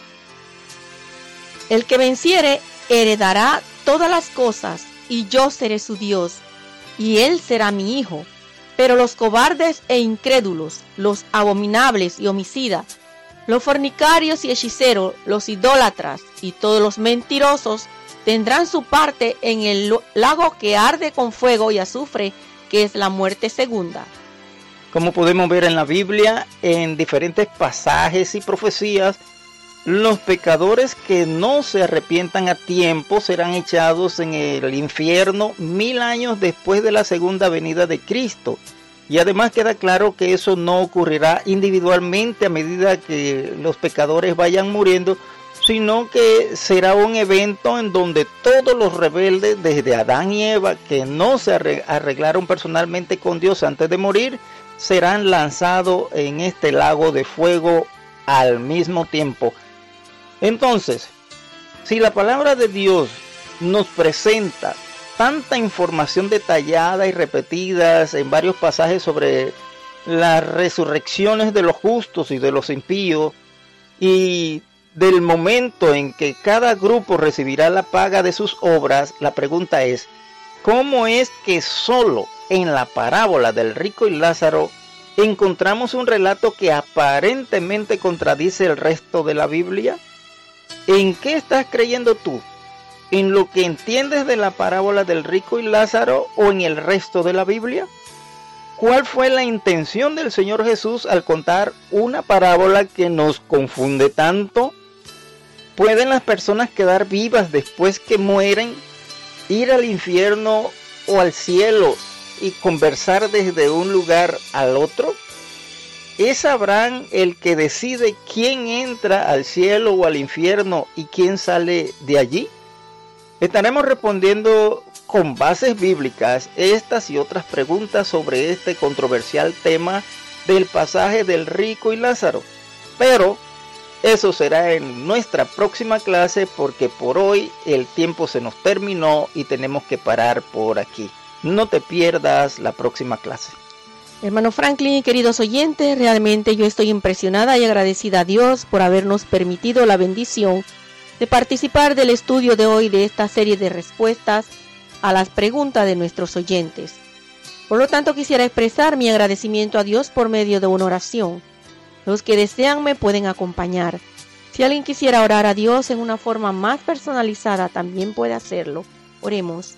Speaker 4: El que venciere heredará todas las cosas, y yo seré su Dios, y él será mi hijo. Pero los cobardes e incrédulos, los abominables y homicidas, los fornicarios y hechiceros, los idólatras y todos los mentirosos tendrán su parte en el lago que arde con fuego y azufre, que es la muerte segunda.
Speaker 3: Como podemos ver en la Biblia, en diferentes pasajes y profecías, los pecadores que no se arrepientan a tiempo serán echados en el infierno 1000 años después de la segunda venida de Cristo. Y además queda claro que eso no ocurrirá individualmente a medida que los pecadores vayan muriendo, sino que será un evento en donde todos los rebeldes, desde Adán y Eva, que no se arreglaron personalmente con Dios antes de morir, serán lanzados en este lago de fuego al mismo tiempo. Entonces, si la palabra de Dios nos presenta tanta información detallada y repetidas en varios pasajes sobre las resurrecciones de los justos y de los impíos, y del momento en que cada grupo recibirá la paga de sus obras, la pregunta es, ¿cómo es que solo en la parábola del rico y Lázaro encontramos un relato que aparentemente contradice el resto de la Biblia? ¿En qué estás creyendo tú? ¿En lo que entiendes de la parábola del rico y Lázaro o en el resto de la Biblia? ¿Cuál fue la intención del Señor Jesús al contar una parábola que nos confunde tanto? ¿Pueden las personas quedar vivas después que mueren, ir al infierno o al cielo y conversar desde un lugar al otro? ¿Es Abraham el que decide quién entra al cielo o al infierno y quién sale de allí? Estaremos respondiendo con bases bíblicas estas y otras preguntas sobre este controversial tema del pasaje del rico y Lázaro. Pero eso será en nuestra próxima clase, porque por hoy el tiempo se nos terminó y tenemos que parar por aquí. No te pierdas la próxima clase.
Speaker 4: Hermano Franklin y queridos oyentes, realmente yo estoy impresionada y agradecida a Dios por habernos permitido la bendición de participar del estudio de hoy de esta serie de respuestas a las preguntas de nuestros oyentes. Por lo tanto, quisiera expresar mi agradecimiento a Dios por medio de una oración. Los que desean me pueden acompañar. Si alguien quisiera orar a Dios en una forma más personalizada, también puede hacerlo. Oremos.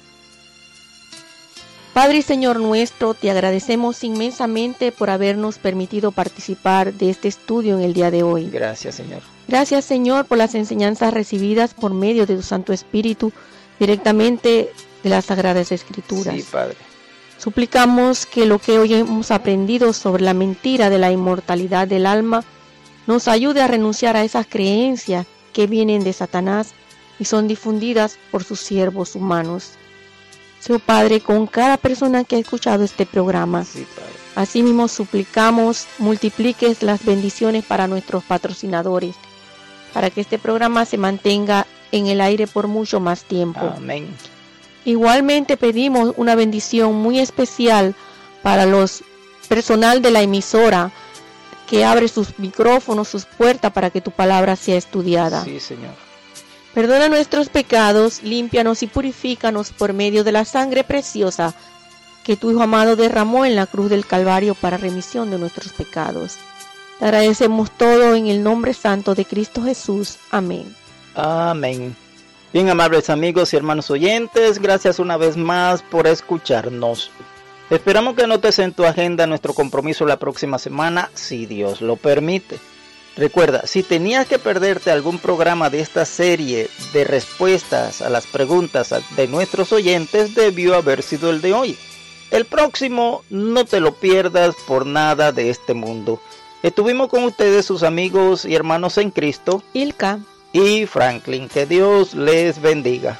Speaker 4: Padre y Señor nuestro, te agradecemos inmensamente por habernos permitido participar de este estudio en el día de hoy.
Speaker 3: Gracias, Señor.
Speaker 4: Gracias, Señor, por las enseñanzas recibidas por medio de tu Santo Espíritu directamente de las Sagradas Escrituras.
Speaker 3: Sí, Padre.
Speaker 4: Suplicamos que lo que hoy hemos aprendido sobre la mentira de la inmortalidad del alma nos ayude a renunciar a esas creencias que vienen de Satanás y son difundidas por sus siervos humanos. Sea, Padre, con cada persona que ha escuchado este programa.
Speaker 3: Sí, Padre.
Speaker 4: Asimismo, suplicamos multipliques las bendiciones para nuestros patrocinadores, para que este programa se mantenga en el aire por mucho más tiempo.
Speaker 3: Amén.
Speaker 4: Igualmente pedimos una bendición muy especial para los personal de la emisora que abre sus micrófonos, sus puertas para que tu palabra sea estudiada.
Speaker 3: Sí, Señor.
Speaker 4: Perdona nuestros pecados, límpianos y purifícanos por medio de la sangre preciosa que tu Hijo amado derramó en la cruz del Calvario para remisión de nuestros pecados. Te agradecemos todo en el nombre santo de Cristo Jesús. Amén.
Speaker 3: Amén. Bien, amables amigos y hermanos oyentes, gracias una vez más por escucharnos. Esperamos que anotes en tu agenda nuestro compromiso la próxima semana, si Dios lo permite. Recuerda, si tenías que perderte algún programa de esta serie de respuestas a las preguntas de nuestros oyentes, debió haber sido el de hoy. El próximo no te lo pierdas por nada de este mundo. Estuvimos con ustedes sus amigos y hermanos en Cristo,
Speaker 4: Ilka
Speaker 3: y Franklin. Que Dios les bendiga.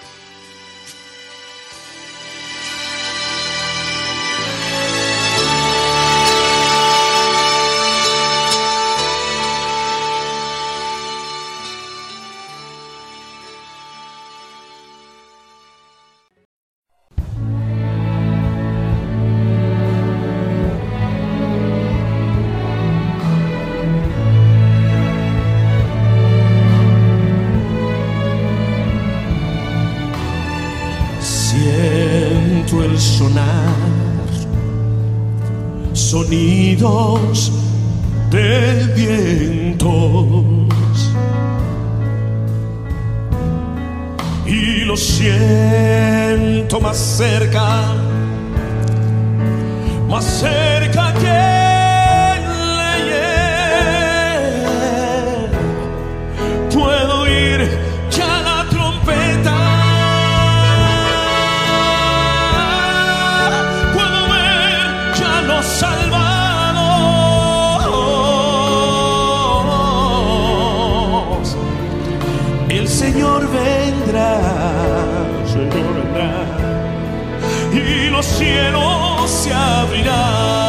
Speaker 5: sonar sonidos de vientos, y lo siento más cerca que puedo oír ya la trompeta, puedo ver ya los salvados. El Señor vendrá, y los cielos se abrirán.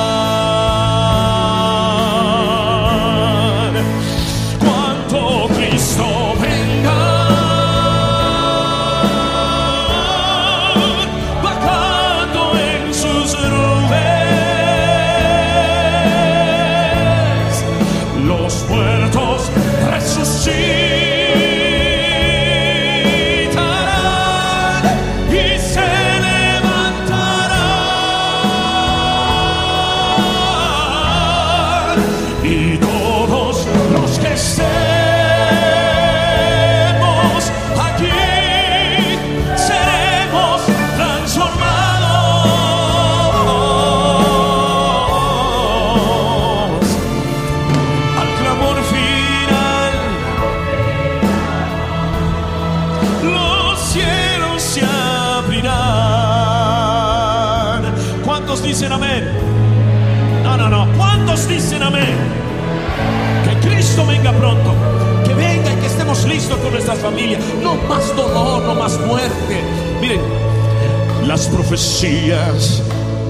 Speaker 5: Dicen amén. No. ¿Cuántos dicen amén? Que Cristo venga pronto, que venga y que estemos listos con nuestras familias. No más dolor, no más muerte. Miren, las profecías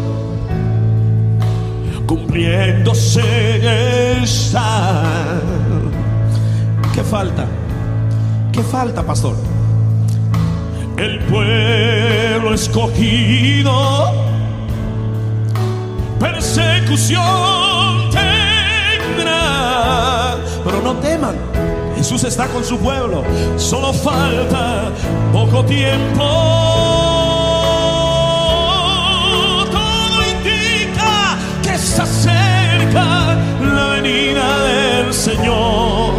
Speaker 5: cumpliéndose están. ¿Qué falta? ¿Qué falta, pastor? El pueblo escogido persecución tendrá, pero no teman, Jesús está con su pueblo. Solo falta poco tiempo. Todo indica que se acerca la venida del Señor,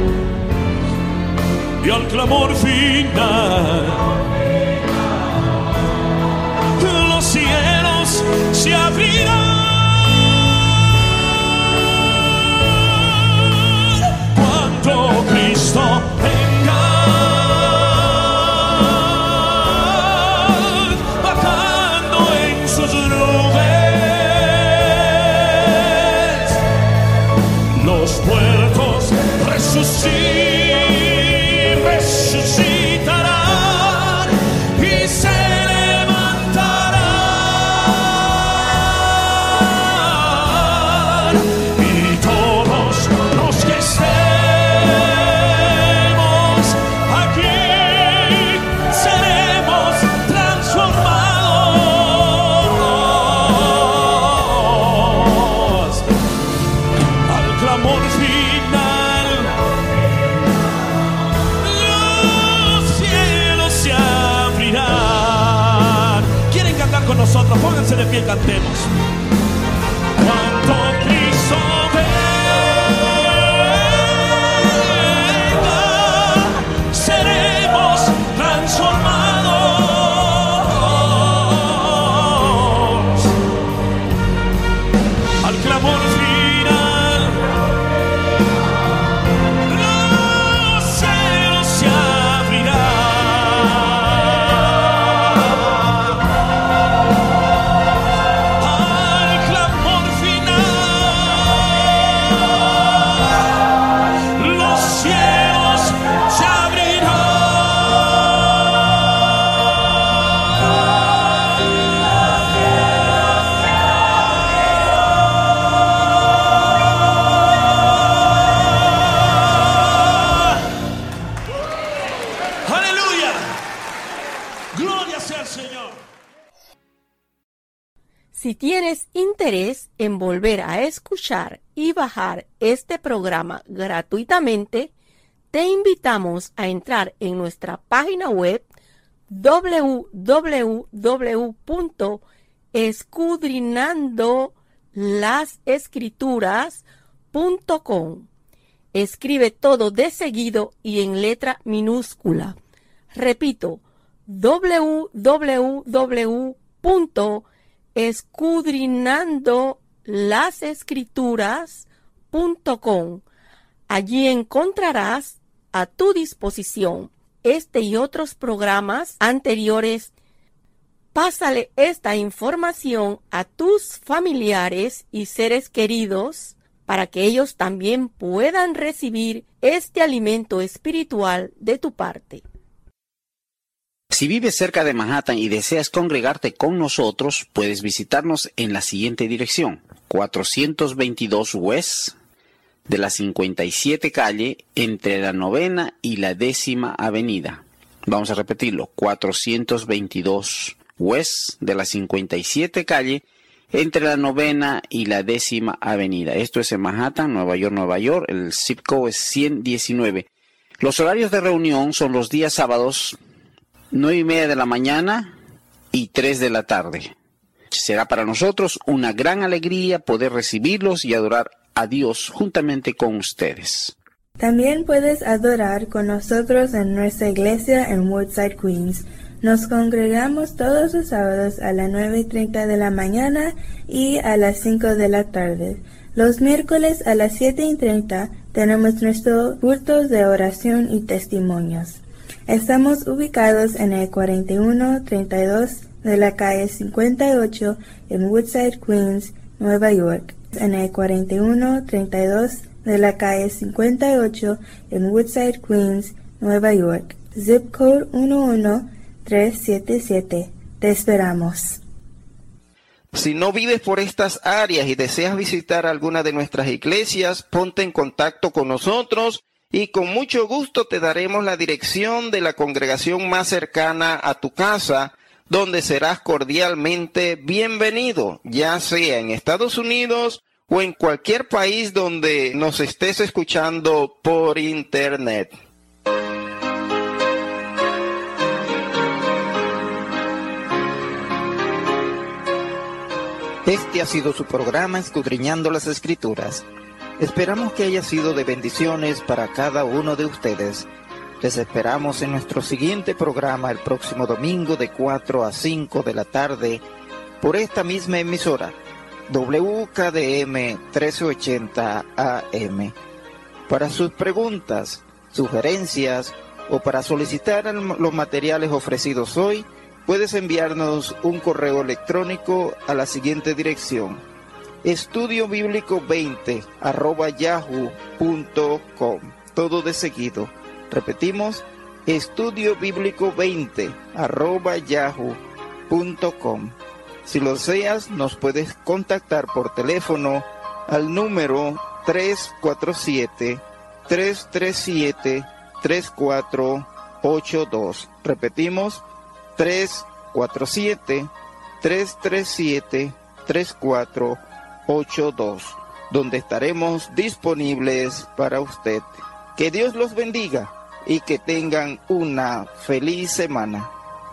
Speaker 5: y al clamor final los cielos se abrirán. Cristo venga, bajando en sus nubes, los muertos resucitarán y se levantarán, y todos los que estén con nosotros, pónganse de pie y cantemos. Cuando Cristo venga, seremos transformados. Al clamor final, los cielos se abrirán.
Speaker 4: Si tienes interés en volver a escuchar y bajar este programa gratuitamente, te invitamos a entrar en nuestra página web www.ewtn.com escudriñandolasescrituras.com. Escribe todo de seguido y en letra minúscula. Repito, www.escudriñandolasescrituras.com. Allí encontrarás a tu disposición este y otros programas anteriores. Pásale esta información a tus familiares y seres queridos para que ellos también puedan recibir este alimento espiritual de tu parte.
Speaker 6: Si vives cerca de Manhattan y deseas congregarte con nosotros, puedes visitarnos en la siguiente dirección: 422 West de la 57 calle, entre la 9ª y la 10ª avenida. Vamos a repetirlo: 422 West de la 57 calle, entre la 9ª y la 10ª avenida. Esto es en Manhattan, Nueva York. El zip code es 119. Los horarios de reunión son los días sábados, 9:30 de la mañana y 3 de la tarde. Será para nosotros una gran alegría poder recibirlos y adorar a Dios juntamente con ustedes.
Speaker 7: También puedes adorar con nosotros en nuestra iglesia en Woodside, Queens. Nos congregamos todos los sábados a las 9:30 de la mañana y a las 5 de la tarde. Los miércoles a las 7:30 tenemos nuestros cultos de oración y testimonios. Estamos ubicados en el 4132 de la calle 58 en Woodside, Queens, Nueva York. En el 4132 de la calle 58 en Woodside, Queens, Nueva York. Zip code 11377. Te esperamos.
Speaker 3: Si no vives por estas áreas y deseas visitar alguna de nuestras iglesias, ponte en contacto con nosotros y con mucho gusto te daremos la dirección de la congregación más cercana a tu casa, donde serás cordialmente bienvenido, ya sea en Estados Unidos o en cualquier país donde nos estés escuchando por internet. Este ha sido su programa Escudriñando las Escrituras. Esperamos que haya sido de bendiciones para cada uno de ustedes. Les esperamos en nuestro siguiente programa el próximo domingo de 4 a 5 de la tarde por esta misma emisora, WKDM 1380 AM. Para sus preguntas, sugerencias o para solicitar los materiales ofrecidos hoy, puedes enviarnos un correo electrónico a la siguiente dirección: estudiobiblico20@yahoo.com. Todo de seguido. Repetimos: estudiobiblico20@yahoo.com. Si lo deseas, nos puedes contactar por teléfono al número 347-337-3482. Repetimos: 347-337-3482, donde estaremos disponibles para usted. Que Dios los bendiga y que tengan una feliz semana.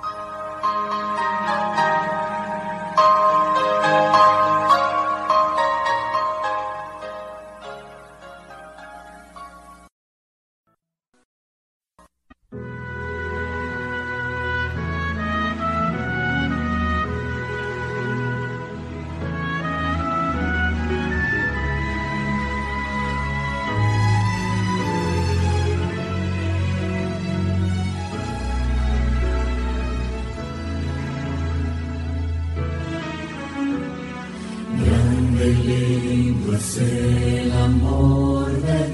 Speaker 8: Lindo es el amor de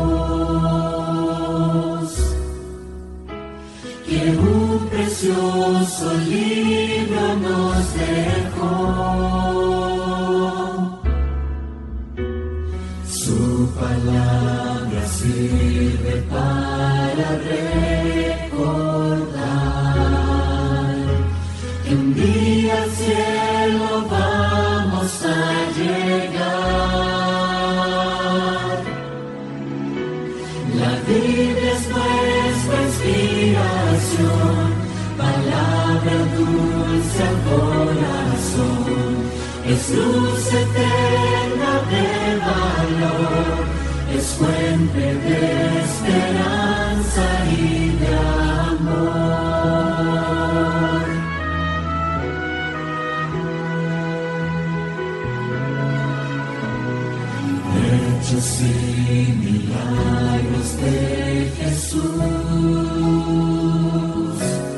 Speaker 8: Dios, que un precioso libro nos dejó. Su palabra sirve para recordar que un día al cielo vamos a llegar. La Biblia es nuestra inspiración, palabra dulce al corazón. es luz eterna de valor, es fuente de esperanza y de amor. Hechos y milagros de Jesús,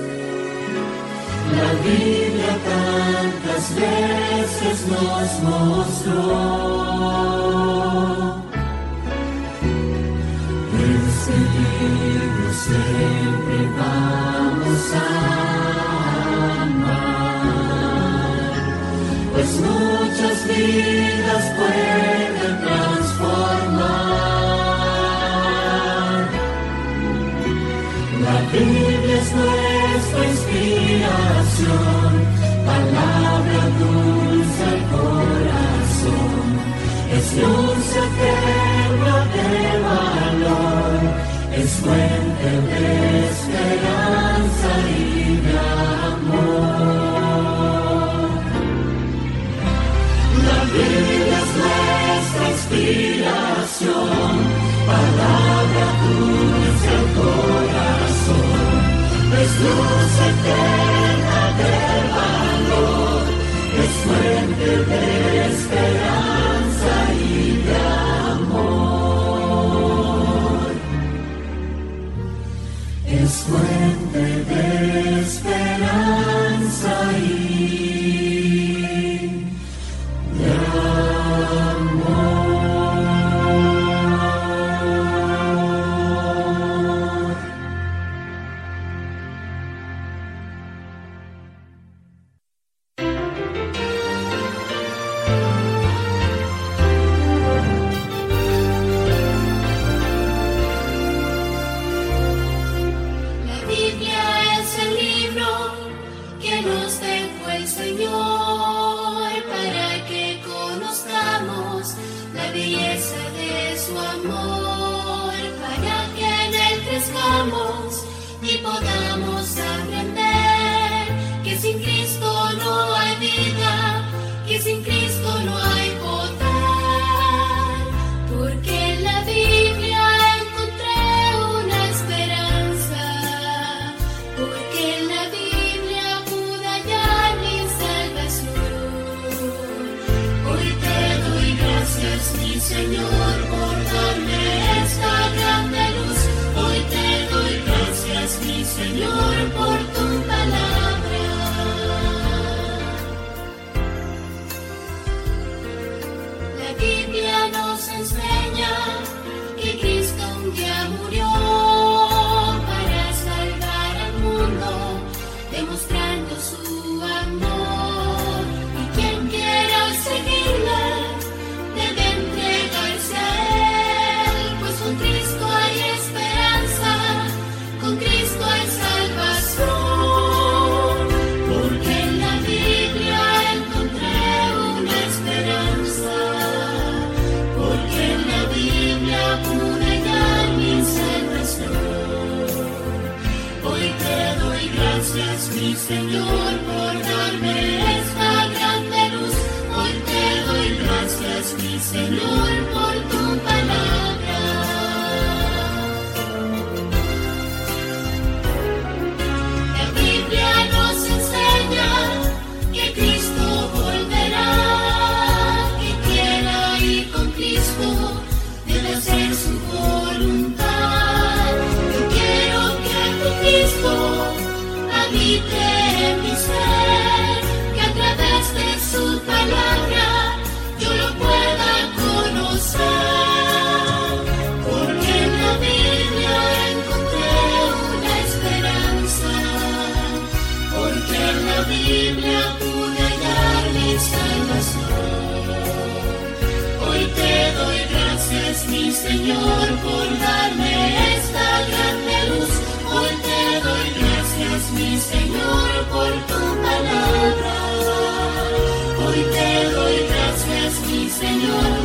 Speaker 8: la Biblia tantas veces nos mostró. Este libro siempre vamos a amar, pues muchas vidas pueden transformar. La Biblia es nuestra inspiración, palabra dulce al corazón, es luz eterna de valor, es fuente de esperanza y de amor. La Biblia es nuestra inspiración, palabra dulce al corazón, es luz eterna de valor, es fuente de esperanza y de amor. Es fuente de esperanza y de amor.
Speaker 9: Y podamos aprender que sin Cristo no hay vida, que sin Cristo no hay poder, porque en la Biblia encontré una esperanza, porque en la Biblia pude hallar mi salvación. Hoy te doy gracias, mi Señor, por darme esta grande luz. Hoy te doy gracias, mi Señor, por tu palabra. La Biblia nos enseña que Cristo un día murió para salvar al mundo, demostrando su amor. Y quien quiera seguirle debe entregarse a Él, pues con Cristo hay esperanza, con Cristo hay salvación, porque en la Biblia encontré una esperanza, porque en la Biblia pude hallar mi salvación. Hoy te doy gracias, mi Señor, por darme esta grande luz. Hoy te doy gracias, mi Señor, por tu palabra. La Biblia nos enseña que Cristo volverá, que quiera ir con Cristo, debe hacer su voluntad. Yo quiero que tu Cristo habite en mi ser, que a través de su palabra yo lo pueda conocer, porque en la Biblia encontré una esperanza, porque en la Biblia pude hallar mi salvación. Hoy te doy gracias, mi Señor, por darme esta grande luz. Hoy te doy gracias, mi Señor, por tu palabra. Hoy te doy gracias, mi Señor,